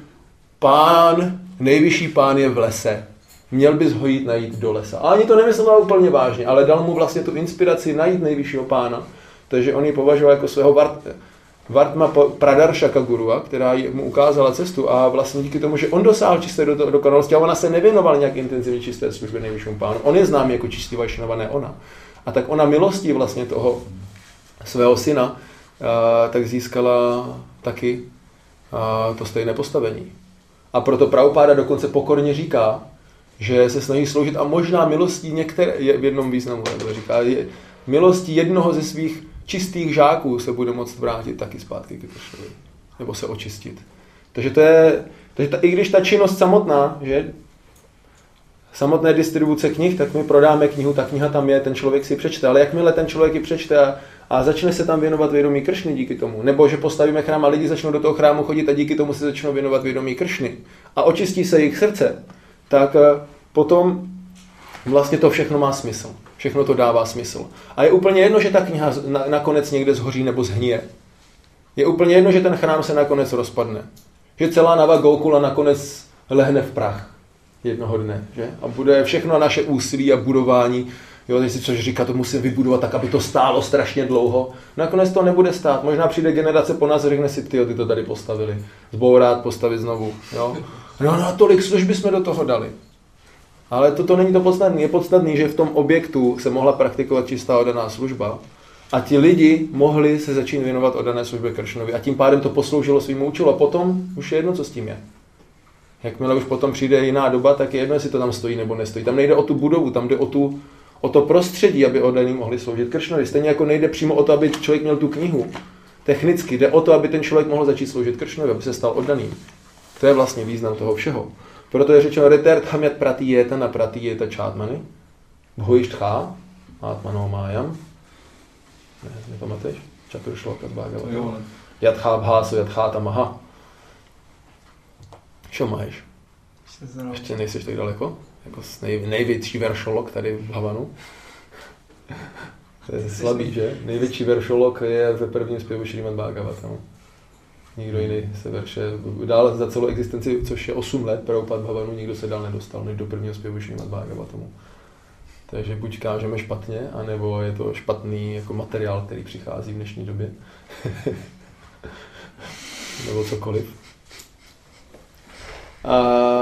Pán, nejvyšší pán je v lese. Měl bys ho jít najít do lesa. A ani to nemyslela úplně vážně, ale dal mu vlastně tu inspiraci najít nejvyššího pána. Takže on ji považoval jako svého Vart, Vartma Pradarshaka Gurua, která mu ukázala cestu a vlastně díky tomu, že on dosáhl čisté do dokonalosti a ona se nevěnovala nějak intenzivně čisté službě nejvyššímu pánu. On je známý jako čistý Vajšnava, ne ona. A tak ona milostí vlastně toho svého syna tak získala taky to stejné postavení. A proto Prabhupáda dokonce pokorně říká, že se snaží sloužit a možná milostí některé, v jednom významu říká, je, milostí jednoho ze svých čistých žáků se bude moct vrátit taky zpátky ke Kršnovi. Nebo se očistit. Takže to je, takže ta, i když ta činnost samotná, že samotné distribuce knih, tak my prodáme knihu, ta kniha tam je, ten člověk si přečte, ale jakmile ten člověk ji přečte a, a začne se tam věnovat vědomí Kršny díky tomu, nebo že postavíme chrám a lidi začnou do toho chrámu chodit a díky tomu se začnou věnovat vědomí Kršny a očistí se jejich srdce, tak potom vlastně to všechno má smysl. Všechno to dává smysl. A je úplně jedno, že ta kniha na, nakonec někde zhoří nebo zhnije. Je úplně jedno, že ten chrám se nakonec rozpadne. Že celá Nava Gokula nakonec lehne v prach jednoho dne. Že? A bude všechno naše úsilí a budování, jo, teď si což říká, to musím vybudovat tak, aby to stálo strašně dlouho. Nakonec to nebude stát. Možná přijde generace po nás a řekne si, tyjo, ty to tady postavili. Zbourat, postavit znovu. Jo? No, no, tolik služby jsme do toho dali. Ale toto není to podstatné. Je podstatné, že v tom objektu se mohla praktikovat čistá oddaná služba a ti lidi mohli se začít věnovat oddané službě Kršnovi a tím pádem to posloužilo svým účelu a potom už je jedno, co s tím je. Jakmile už potom přijde jiná doba, tak je jedno, jestli to tam stojí nebo nestojí. Tam nejde o tu budovu, tam jde o, tu, o to prostředí, aby oddaní mohli sloužit Kršnovi. Stejně jako nejde přímo o to, aby člověk měl tu knihu. Technicky jde o to, aby ten člověk mohl začít sloužit Kršnovi, aby se stal oddaným. To je vlastně význam toho všeho. Proto je řečeno Reterthamyat pratiyeta na pratiyeta čátmany. Bhujištchá, átmano májam. Ne, nepamatuješ? Čaturšloka z Bhagavata. Jatchá bhásu, jatchá tamaha. Čo máš? Ještě nejseš tak daleko? Jako nej, největší veršolog tady v Havanu. To je slabý, že? Největší veršolog je ve prvním zpěvu Šrímad Bhagavata. Nikdo jiný se verše dál za celou existenci, což je osm let Prabhupád v Havanu, nikdo se dál nedostal než do prvního zpěvu Šrímad Bhagavatamu. Takže buď kážeme špatně, anebo je to špatný jako materiál, který přichází v dnešní době. Nebo cokoliv. A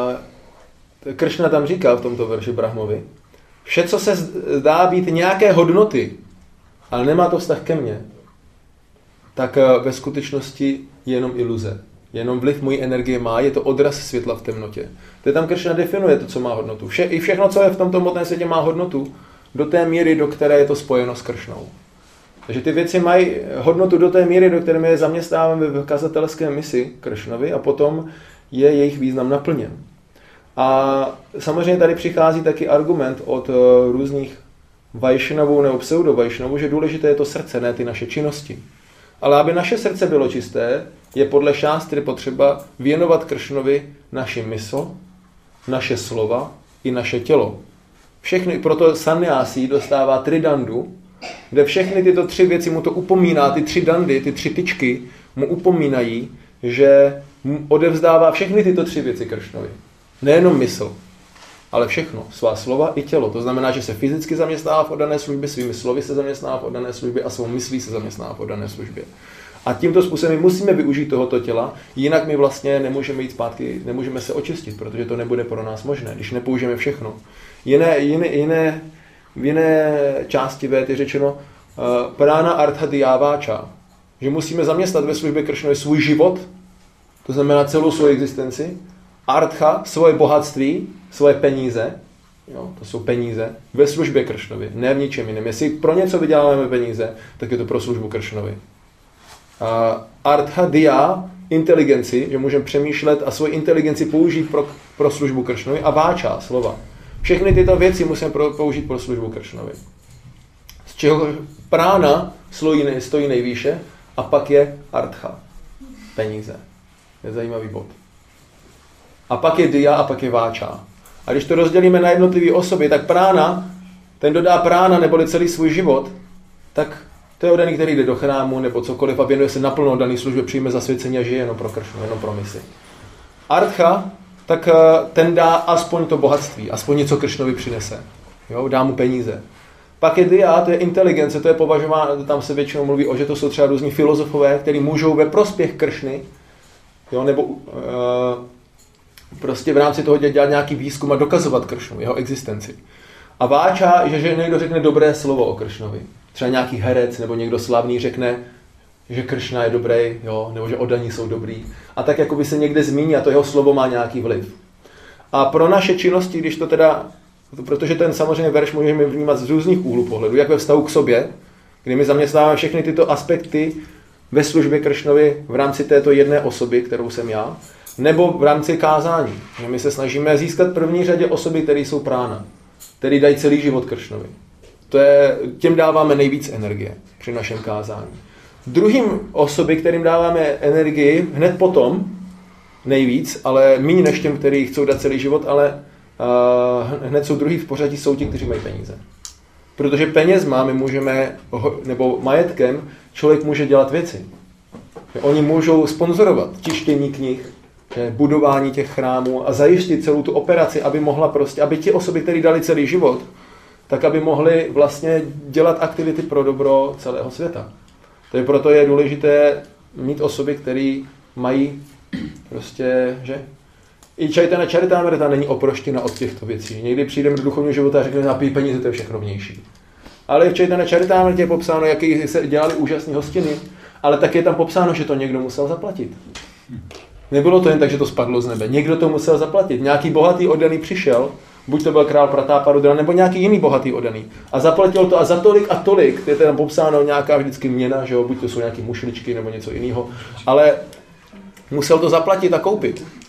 Kršna tam říká v tomto verši Brahmovi, vše, co se zdá být nějaké hodnoty, ale nemá to vztah ke mně, tak ve skutečnosti je jenom iluze. Jenom vliv mojí energie má, je to odraz světla v temnotě. To tam Kršna definuje to, co má hodnotu. Vše, i všechno, co je v tomto hmotném světě, má hodnotu do té míry, do které je to spojeno s Kršnou. Takže ty věci mají hodnotu do té míry, do které my je zaměstnáváme v kazatelské misi Kršnovi a potom je jejich význam naplněn. A samozřejmě tady přichází taky argument od různých Vajšnavů nebo pseudo-Vajšnavů, že důležité je to srdce, ne ty naše činnosti. Ale aby naše srdce bylo čisté, je podle šástry potřeba věnovat Kršnovi naši mysl, naše slova i naše tělo. Všechny, proto sannyásí dostává tridandu, kde všechny tyto tři věci mu to upomíná, ty tři dandy, ty tři tyčky mu upomínají, že mu odevzdává všechny tyto tři věci Kršnovi. Nejenom mysl, ale všechno, svá slova i tělo. To znamená, že se fyzicky zaměstnává v oddané službě, svými slovy se zaměstnává v oddané službě a svou myslí se zaměstnává v oddané službě. A tímto způsobem my musíme využít tohoto těla, jinak my vlastně nemůžeme jít zpátky, nemůžeme se očistit, protože to nebude pro nás možné, když nepoužijeme všechno. Jiné, jiné, jiné, v jiné části Véd je řečeno uh, Prana artha dhyāvāča, že musíme zaměstnat ve službě Kršnovi svůj život, to znamená celou svou existenci, artha, svoje bohatství, svoje peníze, jo, to jsou peníze, ve službě Kršnovi, ne v ničem jiném. Jestli pro něco vyděláváme peníze, tak je to pro službu Kršnovi. Uh, artha dhya, inteligenci, že můžeme přemýšlet a svoji inteligenci použít pro, pro službu Kršnovi a váča, slova. Všechny tyto věci musíme pro, použít pro službu Kršnovi. Z čeho prána stojí, stojí nejvýše a pak je artha, peníze. Je zajímavý bod. A pak je dhya a pak je váča. A když to rozdělíme na jednotlivé osoby, tak prána, ten dodá prána neboli celý svůj život, tak to je oddaný, který jde do chrámu nebo cokoliv a věnuje se naplno oddaný službě, přijme zasvěcení a žije jenom pro Kršnu, jenom pro misi. Artha, tak ten dá aspoň to bohatství, aspoň něco Kršnovi přinese. Jo, dá mu peníze. Pak je dhya, to je inteligence, to je považováno, tam se většinou mluví o, že to jsou třeba různí filozofové, kteří můžou ve prospěch Kršny, jo, nebo uh, prostě v rámci toho dělat nějaký výzkum a dokazovat Kršnu, jeho existenci. A váča, že, že někdo řekne dobré slovo o Kršnovi. Třeba nějaký herec nebo někdo slavný řekne, že Kršna je dobrý, jo, nebo že oddaní jsou dobrý. A tak jako by se někde zmíní a to jeho slovo má nějaký vliv. A pro naše činnosti, když to teda, protože ten samozřejmě verš můžeme vnímat z různých úhlů pohledu, jak ve vztahu k sobě, kdy my zaměstnáváme všechny tyto aspekty ve službě Kršnovi v rámci této jedné osoby, kterou jsem já, nebo v rámci kázání. My se snažíme získat v první řadě osoby, které jsou prána, které dají celý život Kršnovi. To je, těm dáváme nejvíc energie při našem kázání. Druhým osoby, kterým dáváme energii hned potom, nejvíc, ale méně než těm, kteří chcou dát celý život, ale uh, hned jsou druhý v pořadí, jsou ti, kteří mají peníze. Protože penězma my můžeme, nebo majetkem, člověk může dělat věci. Oni můžou sponzorovat tištění knih, budování těch chrámů a zajistit celou tu operaci, aby mohla prostě, aby ti osoby, kteří dali celý život, tak aby mohli vlastně dělat aktivity pro dobro celého světa. To je proto je důležité mít osoby, které mají prostě, že i Chaitanya Charitamrita není oproštěna od těchto věcí. Někdy přijdeme do duchovního života a řekneme, napij peníze, to je všechno vnější. Ale v Chaitanya Charitamrita je popsáno, jaký se dělali úžasné hostiny, ale tak je tam popsáno, že to někdo musel zaplatit. Nebylo to jen tak, že to spadlo z nebe. Někdo to musel zaplatit. Nějaký bohatý oddaný přišel, buď to byl král Pratáparudra, nebo nějaký jiný bohatý oddaný. A zaplatil to a za tolik a tolik, je tam popsáno nějaká vždycky měna, že jo, buď to jsou nějaké mušličky nebo něco jiného, ale musel to zaplatit a koupit.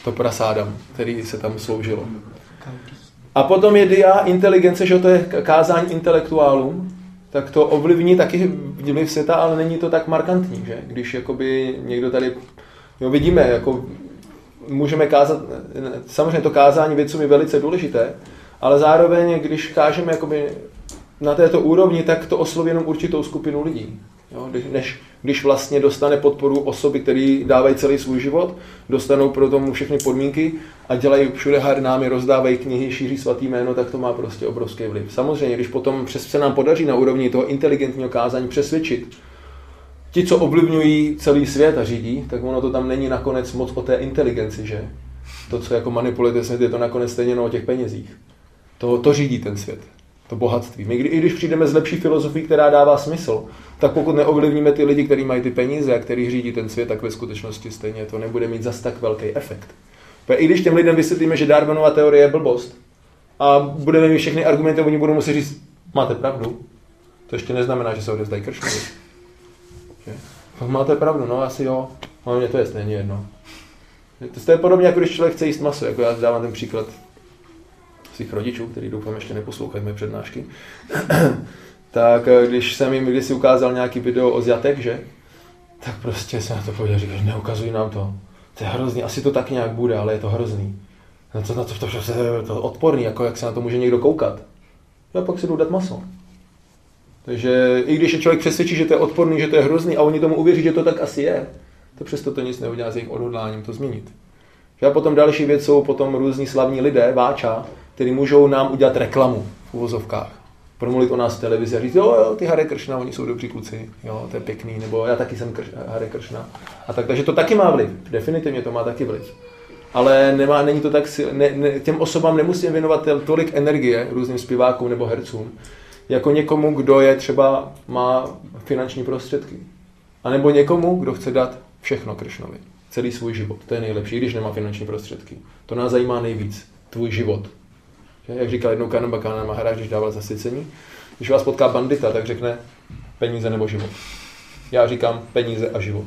to prasádam, který se tam sloužilo. A potom je dia, inteligence, že to je kázání intelektuálům, tak to ovlivní taky vliv světa, ale není to tak markantní, že? Když jakoby někdo tady, jo, vidíme, jako můžeme kázat, samozřejmě to kázání vědcům je velice důležité, ale zároveň, když kážeme jakoby na této úrovni, tak to osloví jenom určitou skupinu lidí. Jo? Než když vlastně dostane podporu osoby, které dávají celý svůj život, dostanou pro tomu všechny podmínky a dělají všude hardnámy, rozdávají knihy, šíří svatý jméno, tak to má prostě obrovský vliv. Samozřejmě, když potom přes se nám podaří na úrovni toho inteligentního kázání přesvědčit ti, co ovlivňují celý svět a řídí, tak ono to tam není nakonec moc o té inteligenci, že? To, co jako manipulujete svět, je to nakonec stejně o těch penězích. To, to řídí ten svět. To bohatství. My, i když přijdeme z lepší filozofii, která dává smysl, tak pokud neovlivníme ty lidi, kteří mají ty peníze a kteří řídí ten svět, tak ve skutečnosti stejně to nebude mít zas tak velký efekt. I když těm lidem vysvětlíme, že Darwinova teorie je blbost a budeme mít všechny argumenty, oni budou muset říct, máte pravdu, to ještě neznamená, že se odevzdají Kršnovi. Máte pravdu, no asi jo, ale mě to je stejně jedno. To je podobně, jako když člověk chce jíst maso, jako já dávám ten příklad svých rodičů, který doufám ještě neposlouchají mé přednášky, tak když jsem jim kdysi ukázal nějaký video o zjatek, že, tak prostě se na to podíval, říkal, že neukazují nám to. To je hrozný, asi to tak nějak bude, ale je to hrozný. Na to, na to, to, to, to odporný, jako jak se na to může někdo koukat. A pak si jdou dát maso. Takže i když je člověk přesvědčí, že to je odporný, že to je hrozný a oni tomu uvěří, že to tak asi je, to přesto to nic neudělá s jejich odhodláním to změnit. A potom další věc jsou potom různí slavní lidé, váča, kteří můžou nám udělat reklamu v uvozovkách. Promluvit o nás v televizi a říct, jo, jo, ty Hare Kršna, oni jsou dobří kluci, jo, to je pěkný, nebo já taky jsem krš, Hare Kršna. A tak, takže to taky má vliv, definitivně to má taky vliv. Ale nemá, není to tak, ne, ne, těm osobám nemusím věnovat tolik energie různým zpěvákům nebo hercům, jako někomu, kdo je třeba má finanční prostředky. A nebo někomu, kdo chce dát všechno Kršnovi, celý svůj život. To je nejlepší, když nemá finanční prostředky. To nás zajímá nejvíc, tvůj život. Jak říkal jednou Kanamba Maharaj, když dával zasvěcení, když vás potká bandita, tak řekne peníze nebo život. Já říkám peníze a život.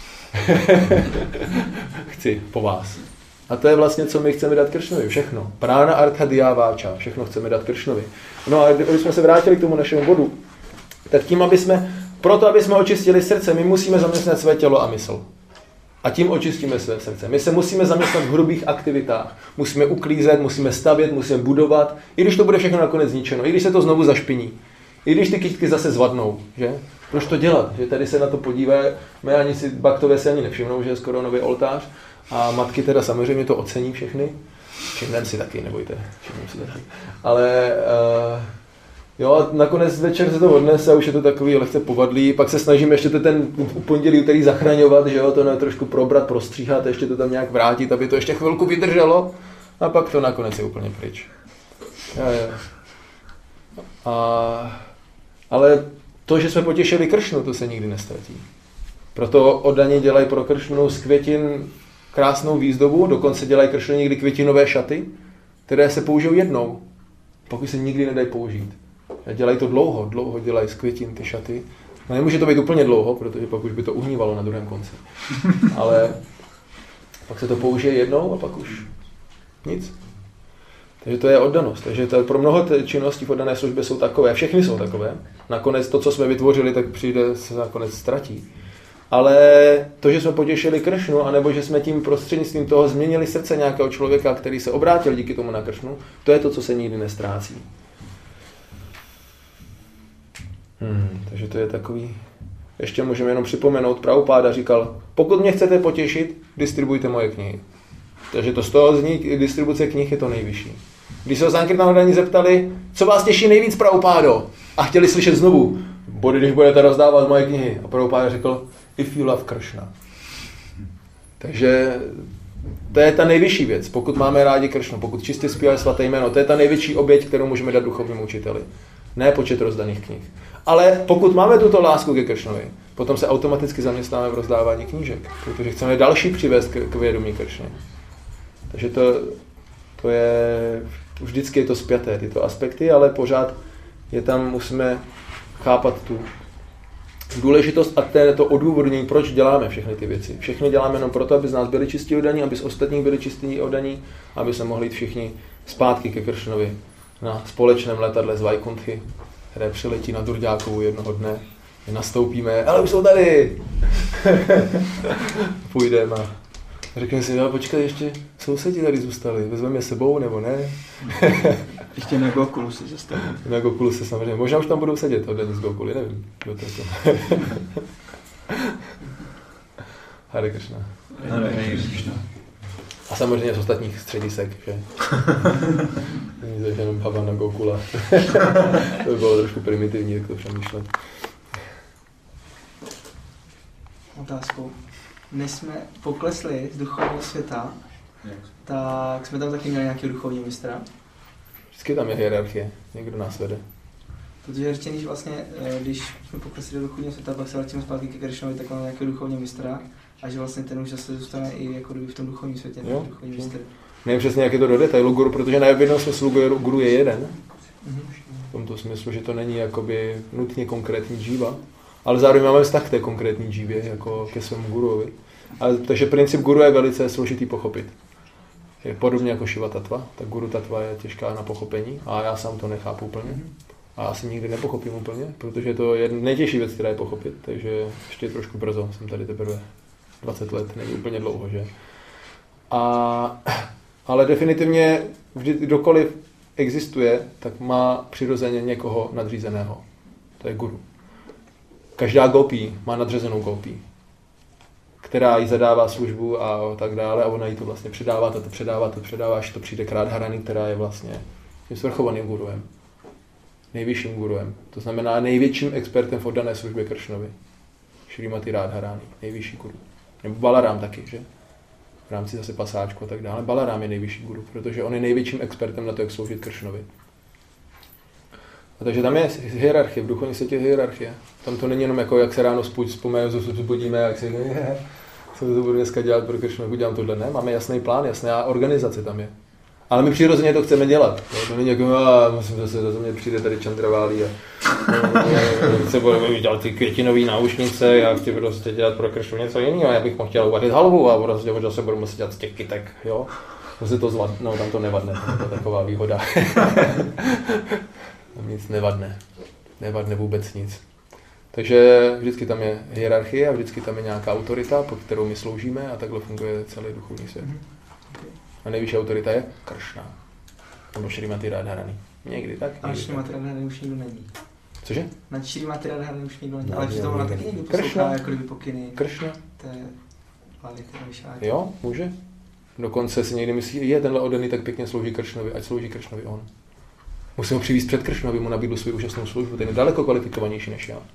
Chci po vás. A to je vlastně, co my chceme dát Kršnovi. Všechno. Prána artha diya váča. Všechno chceme dát Kršnovi. No a když jsme se vrátili k tomu našemu bodu, tak tím, aby jsme, proto, aby jsme očistili srdce, my musíme zaměstnat své tělo a mysl. A tím očistíme své srdce. My se musíme zaměstnat v hrubých aktivitách. Musíme uklízet, musíme stavět, musíme budovat. I když to bude všechno nakonec zničeno, i když se to znovu zašpiní. I když ty kytky zase zvadnou, že? Proč to dělat? Že tady se na to podívají, my ani si baktové se ani nevšimnou, že je skoro nový oltář. A matky teda samozřejmě to ocení všechny. Všimnem si taky, nebojte. Všimnem si taky. Ale uh, jo, nakonec večer se to odnese a už je to takový lehce povadlý. Pak se snažíme ještě to ten pondělí, úterý zachraňovat, že jo, to ne, trošku probrat, prostříhat, ještě to tam nějak vrátit, aby to ještě chvilku vydrželo. A pak to nakonec je úplně pryč. Ja, ja. A, ale to, že jsme potěšili Kršnu, to se nikdy nestratí. Proto oddaně dělají pro Kršnu z květin krásnou výzdobu, dokonce dělají Kršnu někdy květinové šaty, které se použijou jednou, pokud se nikdy nedají použít. A dělají to dlouho, dlouho dělají z květin ty šaty. No nemůže to být úplně dlouho, protože pak už by to uhnívalo na druhém konci. Ale pak se to použije jednou a pak už nic. Takže to je oddanost. Takže to je pro mnoho činností v oddané službě jsou takové. Všechny jsou takové. Nakonec to, co jsme vytvořili, tak přijde, se nakonec ztratí. Ale to, že jsme potěšili Kršnu, anebo že jsme tím prostřednictvím toho změnili srdce nějakého člověka, který se obrátil díky tomu na Kršnu, to je to, co se nikdy nestrácí. Hmm, takže to je takový... Ještě můžeme jenom připomenout, Prabhupáda říkal, pokud mě chcete potěšit, distribujte moje knihy. Takže to z toho zní, distribuce knih je to nejvyšší. Když se ho Sankirtanodáni zeptali, co vás těší nejvíc, Prabhupádo, a chtěli slyšet znovu, bude, když budete rozdávat moje knihy. A Prabhupáda řekl, if you love Kršna. Takže to je ta nejvyšší věc, pokud máme rádi Kršnu, pokud čistě zpíváme svaté jméno, to je ta největší oběť, kterou můžeme dát duchovnímu učiteli. Ne počet rozdaných knih. Ale pokud máme tuto lásku ke Kršnovi, potom se automaticky zaměstnáme v rozdávání knížek, protože chceme další přivést k, k vědomí Kršny. Takže to, to je, vždycky je to spjaté, tyto aspekty, ale pořád je tam, musíme chápat tu, důležitost a to odůvodnění, proč děláme všechny ty věci. Všechny děláme jenom proto, aby z nás byli čistí oddaní, aby z ostatních byli čistí oddaní, aby se mohli jít všichni zpátky ke Kršnovi na společném letadle z Vajkuntchy, které přiletí na Durďákovu jednoho dne. My nastoupíme, ale už jsou tady! Půjdeme a řekneme si, no počkej, ještě sousedi tady zůstali, vezmeme je sebou nebo ne? Ještě na Gokulu si zastavím. Na Gokulu se samozřejmě, možná už tam budou sedět oddaní z Gokuly, nevím. Kdo to je to. Hare Kršna. Hare Kršna. A samozřejmě z ostatních středisek, že? Není to jenom Bhava na Gokula. To by bylo trošku primitivní, jak to přemýšlet. Otázkou. Než jsme poklesli z duchovního světa, tak jsme tam taky měli nějaký duchovní mistra. Vždycky tam je hierarchie, někdo nás vede. Protože je řečený, že vlastně, když jsme poklesli do duchovního světa, pak se vrátíme zpátky ke Kršnovi, tak máme nějaký duchovní mistra a že vlastně ten už zase zůstane i jako v tom duchovním světě, jo, duchovní mistr. Nevím přesně, jak je to do detailu guru, protože na jednom smyslu guru je jeden. Mm-hmm. V tomto smyslu, že to není jakoby nutně konkrétní džíva, ale zároveň máme vztah k té konkrétní džívě, jako ke svému guruovi. Ale, takže princip guru je velice složitý pochopit. Je podobně jako Shiva tattva, tak guru tattva je těžká na pochopení a já sám to nechápu úplně. A já si nikdy nepochopím úplně, protože to je nejtěžší věc, která je pochopit, takže ještě trošku brzo, jsem tady teprve dvacet let, není úplně dlouho, že? A, ale definitivně vždy, kdokoliv existuje, tak má přirozeně někoho nadřízeného. To je guru. Každá gopí má nadřazenou gopí, která jí zadává službu a tak dále a ona jí to vlastně předává, to předává, to předává, až to přijde k Radharani, která je vlastně svrchovaným guruem. Nejvyšším guruem. To znamená největším expertem v oddané službě Kršnovi. Šrimati Radharani, nejvyšší guru. Nebo Balaram taky, že? V rámci zase pasáčku a tak dále. Balaram je nejvyšší guru, protože on je největším expertem na to, jak sloužit Kršnovi. A takže tam je hierarchie, v duchovním světě je hierarchie. Tam to není jenom jako, jak se ráno vzpomínáme, vzbudíme, jak si je, co to budu dneska dělat pro Kršnu, udělám tohle, ne? Máme jasný plán, jasná organizace tam je. Ale my přirozeně to chceme dělat. To není jako, a musím zase, za mě přijde tady Chandravali a se budeme dělat ty květinové náušnice, já chci prostě dělat pro Kršnu něco jiného, já bych mohl chtěl uvařit halvu a prostě zase budu muset dělat stěky, tak jo. Musí to zvládnout, no tam to nevadne, to je taková výhoda. Tam nic nevadne, nevadne vůbec nic. Takže vždycky tam je hierarchie a vždycky tam je nějaká autorita, pod kterou my sloužíme a takhle funguje celý duchovní svět. A nejvyšší autorita je Kršna. Nebo Šrimati Radharani. Někdy tak. Ale Šrimati Radharani už nikdo není. Cože? Na Šrimati Radharani už nikdo není. Ale přitom ona taky někdy poslouchá jako kdyby pokyny. Kršna. To je kvalita vyšáčka. Jo, může. Dokonce si někdy myslí, je tenhle oddaný tak pěkně slouží Kršnovi, ať slouží Kršnovi on. Musím ho přivést před Kršnovi, mu nabídl svou úžasnou službu, ten je daleko kvalifikovanější než já.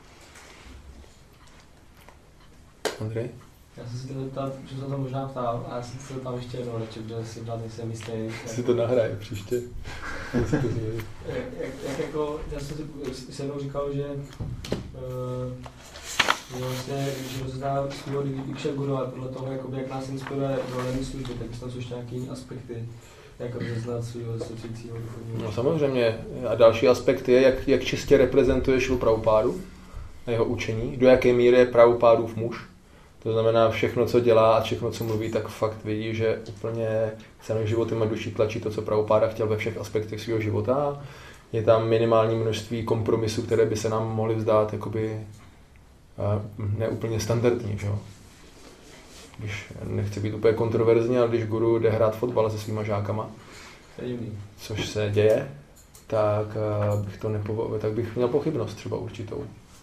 Andrej? Já jsem si to zeptal, že jsem to možná ptal, a já jsem se tam ještě jednou radši, protože si dal nejsem jistý. Si to nahraje příště. jak, jak, jak jako, já jsem si se jednou říkal, že uh, že vlastně, když rozdá svýho Diksha Guru, ale podle toho, jakoby, jak nás inspiruje do lenní služby, tak tam jsou ještě nějaké jiné aspekty, jak znát svýho sočícího duchovního. No samozřejmě. A další aspekt je, jak, jak čistě reprezentuje Šrilu Prabhupádu a jeho učení, do jaké míry je Prabhupádův muž. To znamená, všechno, co dělá a všechno, co mluví, tak fakt vidí, že úplně celým životem a duší tlačí to, co Prabhupáda chtěl ve všech aspektech svého života. Je tam minimální množství kompromisů, které by se nám mohly vzdát jakoby neúplně standardní. Že? Když nechci být úplně kontroverzní, ale když guru jde hrát fotbal se svýma žákama, což se děje, tak bych, to nepovo- tak bych měl pochybnost třeba určitou.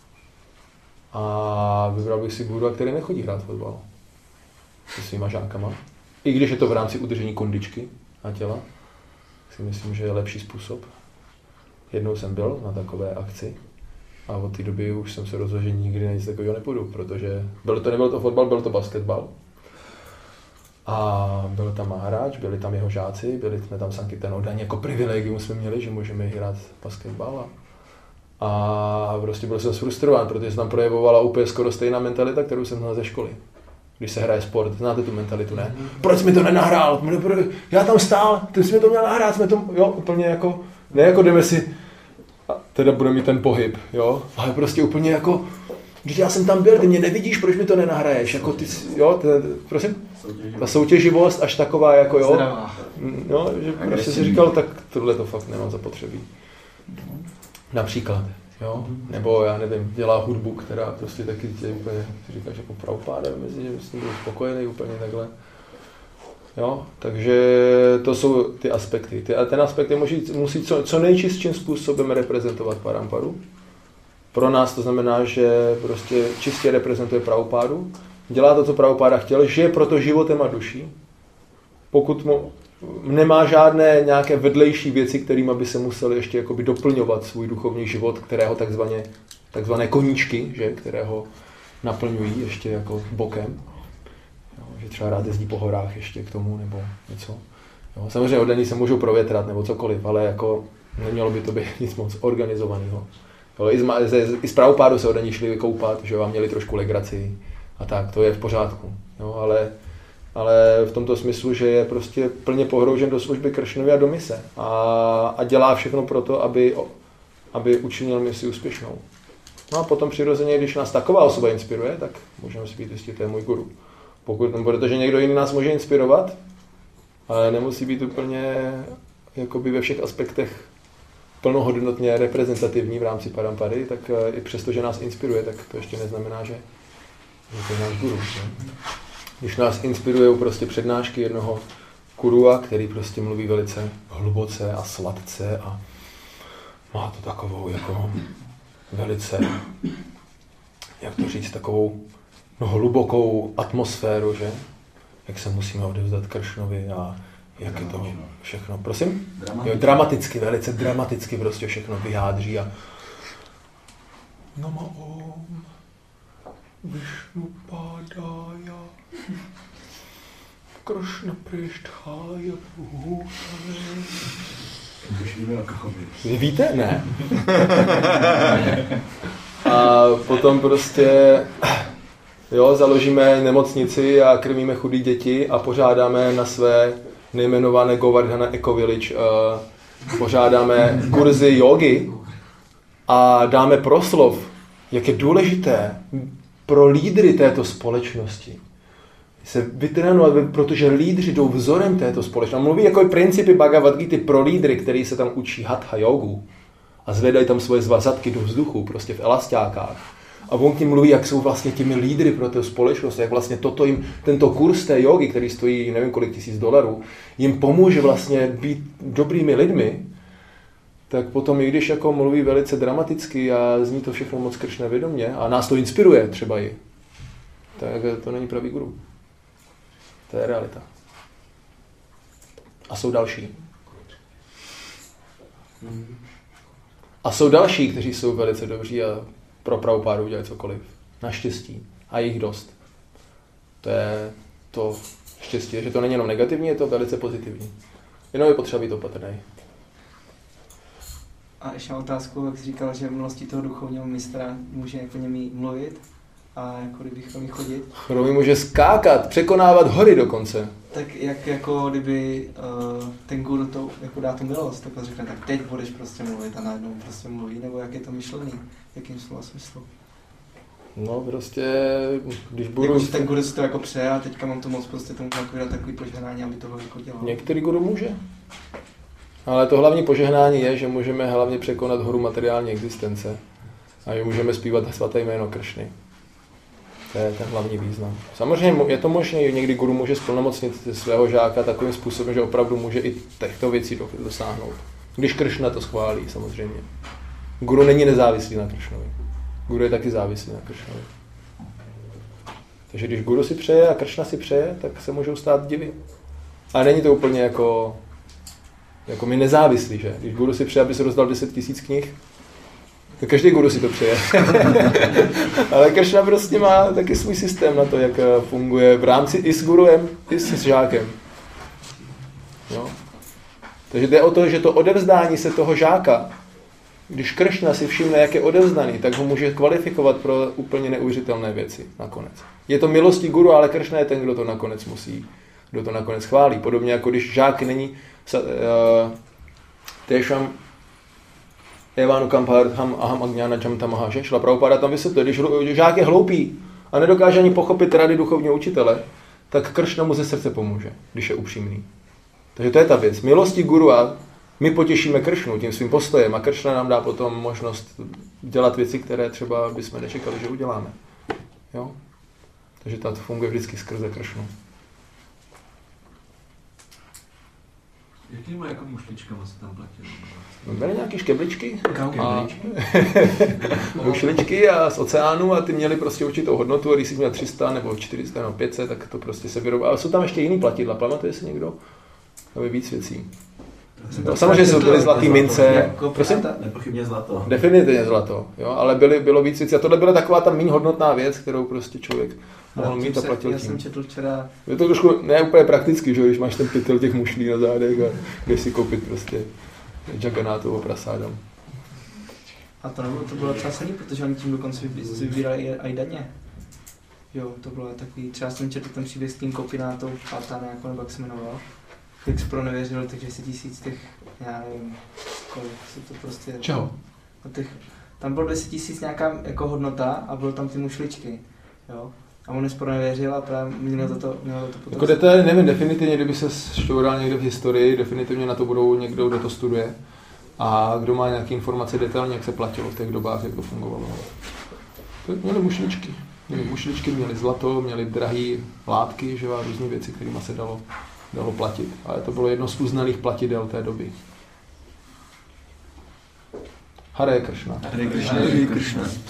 A vybral bych si guru, který nechodí hrát fotbal se svýma žákama. I když je to v rámci udržení kondičky a těla, si myslím, že je lepší způsob. Jednou jsem byl na takové akci a od té doby už jsem se rozhodl, že nikdy na nic takového nepůjdu, protože byl to, nebyl to fotbal, byl to basketbal. A byl tam Maharáč, byli tam jeho žáci, byli jsme tam Sankirtan oddaní, jako privilegium jsme měli, že můžeme hrát basketbal. A prostě byl jsem frustrován, protože se tam projevovala úplně skoro stejná mentalita, kterou jsem znal ze školy. Když se hraje sport, znáte tu mentalitu, ne? Proč mi to nenahrál? Já tam stál, ty jsi mi to měl nahrát, jsme to, jo, úplně jako, ne jako jdeme si, teda bude mít ten pohyb, jo, ale prostě úplně jako, když já jsem tam byl, ty mě nevidíš, proč mi to nenahraješ, jako ty, jo, ten, prosím, ta soutěživost až taková, jako jo, no, že prostě si říkal, tak tohle to fakt nemám zapotřebí. Například, jo, nebo já nevím, dělá hudbu, která prostě taky tě úplně, si říkáš, jako Prabhupáda, myslím, že s tím byl spokojený úplně takhle. Jo, takže to jsou ty aspekty. Ty, a ten aspekt je musí, musí co, co nejčistším způsobem reprezentovat Paramparu. Pro nás to znamená, že prostě čistě reprezentuje Prabhupádu, dělá to, co Prabhupáda chtěl, žije proto životem a duší. Pokud mu nemá žádné nějaké vedlejší věci, kterými by se musel ještě jakoby doplňovat svůj duchovní život, kterého takzvaně, takzvané koníčky, že, kterého naplňují ještě jako bokem. Jo, že třeba rád jezdí po horách ještě k tomu, nebo něco. Jo, samozřejmě oddaní se můžou provětrat, nebo cokoliv, ale jako nemělo by to být nic moc organizovaného. Jo, i, z, z, I z Prabhupádu se oddaní šli vykoupat, že vám měli trošku legraci a tak, to je v pořádku. Jo, ale, ale v tomto smyslu, že je prostě plně pohroužen do služby Kršnovi a do mise. A, a dělá všechno pro to, aby, aby učinil misi úspěšnou. No a potom přirozeně, když nás taková osoba inspiruje, tak můžeme si být jistí, to je můj guru. Pokud, protože někdo jiný nás může inspirovat, ale nemusí být úplně jakoby ve všech aspektech plnohodnotně reprezentativní v rámci Parampary, tak i přesto, že nás inspiruje, tak to ještě neznamená, že, že to je náš guru. Ne? Když nás inspirují prostě přednášky jednoho gurua, který prostě mluví velice hluboce a sladce a má to takovou jako velice, jak to říct, takovou no, hlubokou atmosféru, že? Jak se musíme odevzdat Kršnovi a jak je to všechno, prosím? Dramaticky. Jo, dramaticky, velice dramaticky prostě všechno vyjádří a Nama Om Vishnu Padaya Kršna Prishthaya Bhutale. Vy víte? Ne. A potom prostě jo, založíme nemocnici a krmíme chudý děti a pořádáme na své nejmenované Govardhana Eco Village, uh, pořádáme kurzy jogy a dáme proslov, jak je důležité pro lídry této společnosti se vytrénovat, protože lídři jdou vzorem této společnosti. Mluví jako principy Bhagavad Gita pro lídry, který se tam učí hatha jogu a zvedají tam svoje zvazatky do vzduchu, prostě v elastákách. A on tím mluví, jak jsou vlastně těmi lídry pro tu společnost, jak vlastně toto jim, tento kurz té jogy, který stojí nevím kolik tisíc dolarů, jim pomůže vlastně být dobrými lidmi, tak potom i když jako mluví velice dramaticky a zní to všechno moc Kršna vědomě a nás to inspiruje třeba i, tak to není pravý guru. To je realita. A jsou další. A jsou další, kteří jsou velice dobří a pro Prabhupádu udělají cokoliv. Naštěstí. A jich dost. To je to štěstí, že to není jenom negativní, je to velice pozitivní. Jenom je potřeba být opatrný. A ještě mám otázku, jak jsi říkal, že v milosti toho duchovního mistra může jako němi mluvit a jako kdyby chromí chodit. Chromí může skákat, překonávat hory dokonce. Tak jak jako kdyby uh, ten guru to jako dá tu milost, tak to řekne, tak teď budeš prostě mluvit a najednou prostě mluví, nebo jak je to myšlený, jakým slova smyslu? No prostě, když budu... Jako, že ten guru si to jako přeje a teďka mám tu moc prostě tomu jako dát takový požehnání, aby toho jako dělal. Některý guru může. Ale to hlavní požehnání je, že můžeme hlavně překonat horu materiální existence a že můžeme zpívat svaté jméno Kršny. To je ten hlavní význam. Samozřejmě je to možné, někdy guru může splnomocnit svého žáka takovým způsobem, že opravdu může i těchto věcí dosáhnout. Když Kršna to schválí, samozřejmě. Guru není nezávislý na Kršnovi. Guru je taky závislý na Kršnovi. Takže když guru si přeje a Kršna si přeje, tak se můžou stát divy. A není to úplně jako, jako my nezávislí, že? Když guru si přeje, aby se rozdal deset tisíc knih, tak každý guru si to přeje. Ale Kršna prostě má taky svůj systém na to, jak funguje v rámci i s guruem, i s žákem. Jo? Takže jde o to, že to odevzdání se toho žáka, když Kršna si všimne, jak je odevzdaný, tak ho může kvalifikovat pro úplně neuvěřitelné věci nakonec. Je to milostí guru, ale Kršna je ten, kdo to nakonec musí, kdo to nakonec chválí. Podobně jako když žák není uh, téšam Evanu Kampardham Aham Agnana Jamtamaha, že? Šla Prabhupada tam vysvětluje, když žák je hloupý a nedokáže ani pochopit rady duchovního učitele, tak Kršna mu ze srdce pomůže, když je upřímný. Takže to je ta věc. Milosti guru a my potěšíme Kršnu tím svým postojem a Kršna nám dá potom možnost dělat věci, které třeba bychom nečekali, že uděláme. Jo? Takže to funguje vždycky skrze Kršnu. Jakýma jako mušličkama se tam platilo? Byly nějaký škebličky a mušličky a z oceánu a ty měly prostě určitou hodnotu a když jsi měl tři sta nebo čtyři sta nebo pět set, tak to prostě se vyrobilo. Ale jsou tam ještě jiný platidla, pamatuje si někdo? Tam je víc věcí. No, samozřejmě jsou byly zlatý mince. Prosím? Nepochybně zlato. Definitivně zlato, jo, ale byly, bylo víc věcí. A tohle byla taková ta méně hodnotná věc, kterou prostě člověk mohl mít a platil tím. Já jsem četl včera... Je to trošku ne úplně prakticky, že když máš ten pytel těch mušlí na zádech a jdeš si koupit prostě Jagannátovo prasádom. A to, nebylo, to bylo třeba silný, protože oni tím dokonce vybírali i daně. Jo, to bylo takový, třeba jsem četl ten příběh s tím kopinátou Patana, jako nebo jak se jmenoval. Jak se pronevěřil těch deset tisíc těch, já nevím, kolik se to prostě... Čeho? No těch, tam bylo deset tisíc nějaká jako hodnota a bylo tam ty mušličky, jo. A on je zpronevěřil a právě měl za to, měl za to potom... Jako jdete, nevím, definitivně, kdyby se šťoural někde v historii, definitivně na to budou někdo, kdo to studuje a kdo má nějaké informace detailně, jak se platilo v těch dobách, jak to fungovalo. To měli mušličky. Měli mušličky, měli zlato, měli drahé látky, že různé věci, kterými se dalo, dalo platit. Ale to bylo jedno z uznaných platidel té doby. Hare Kršna. Hare Kršna. Hare Kršna.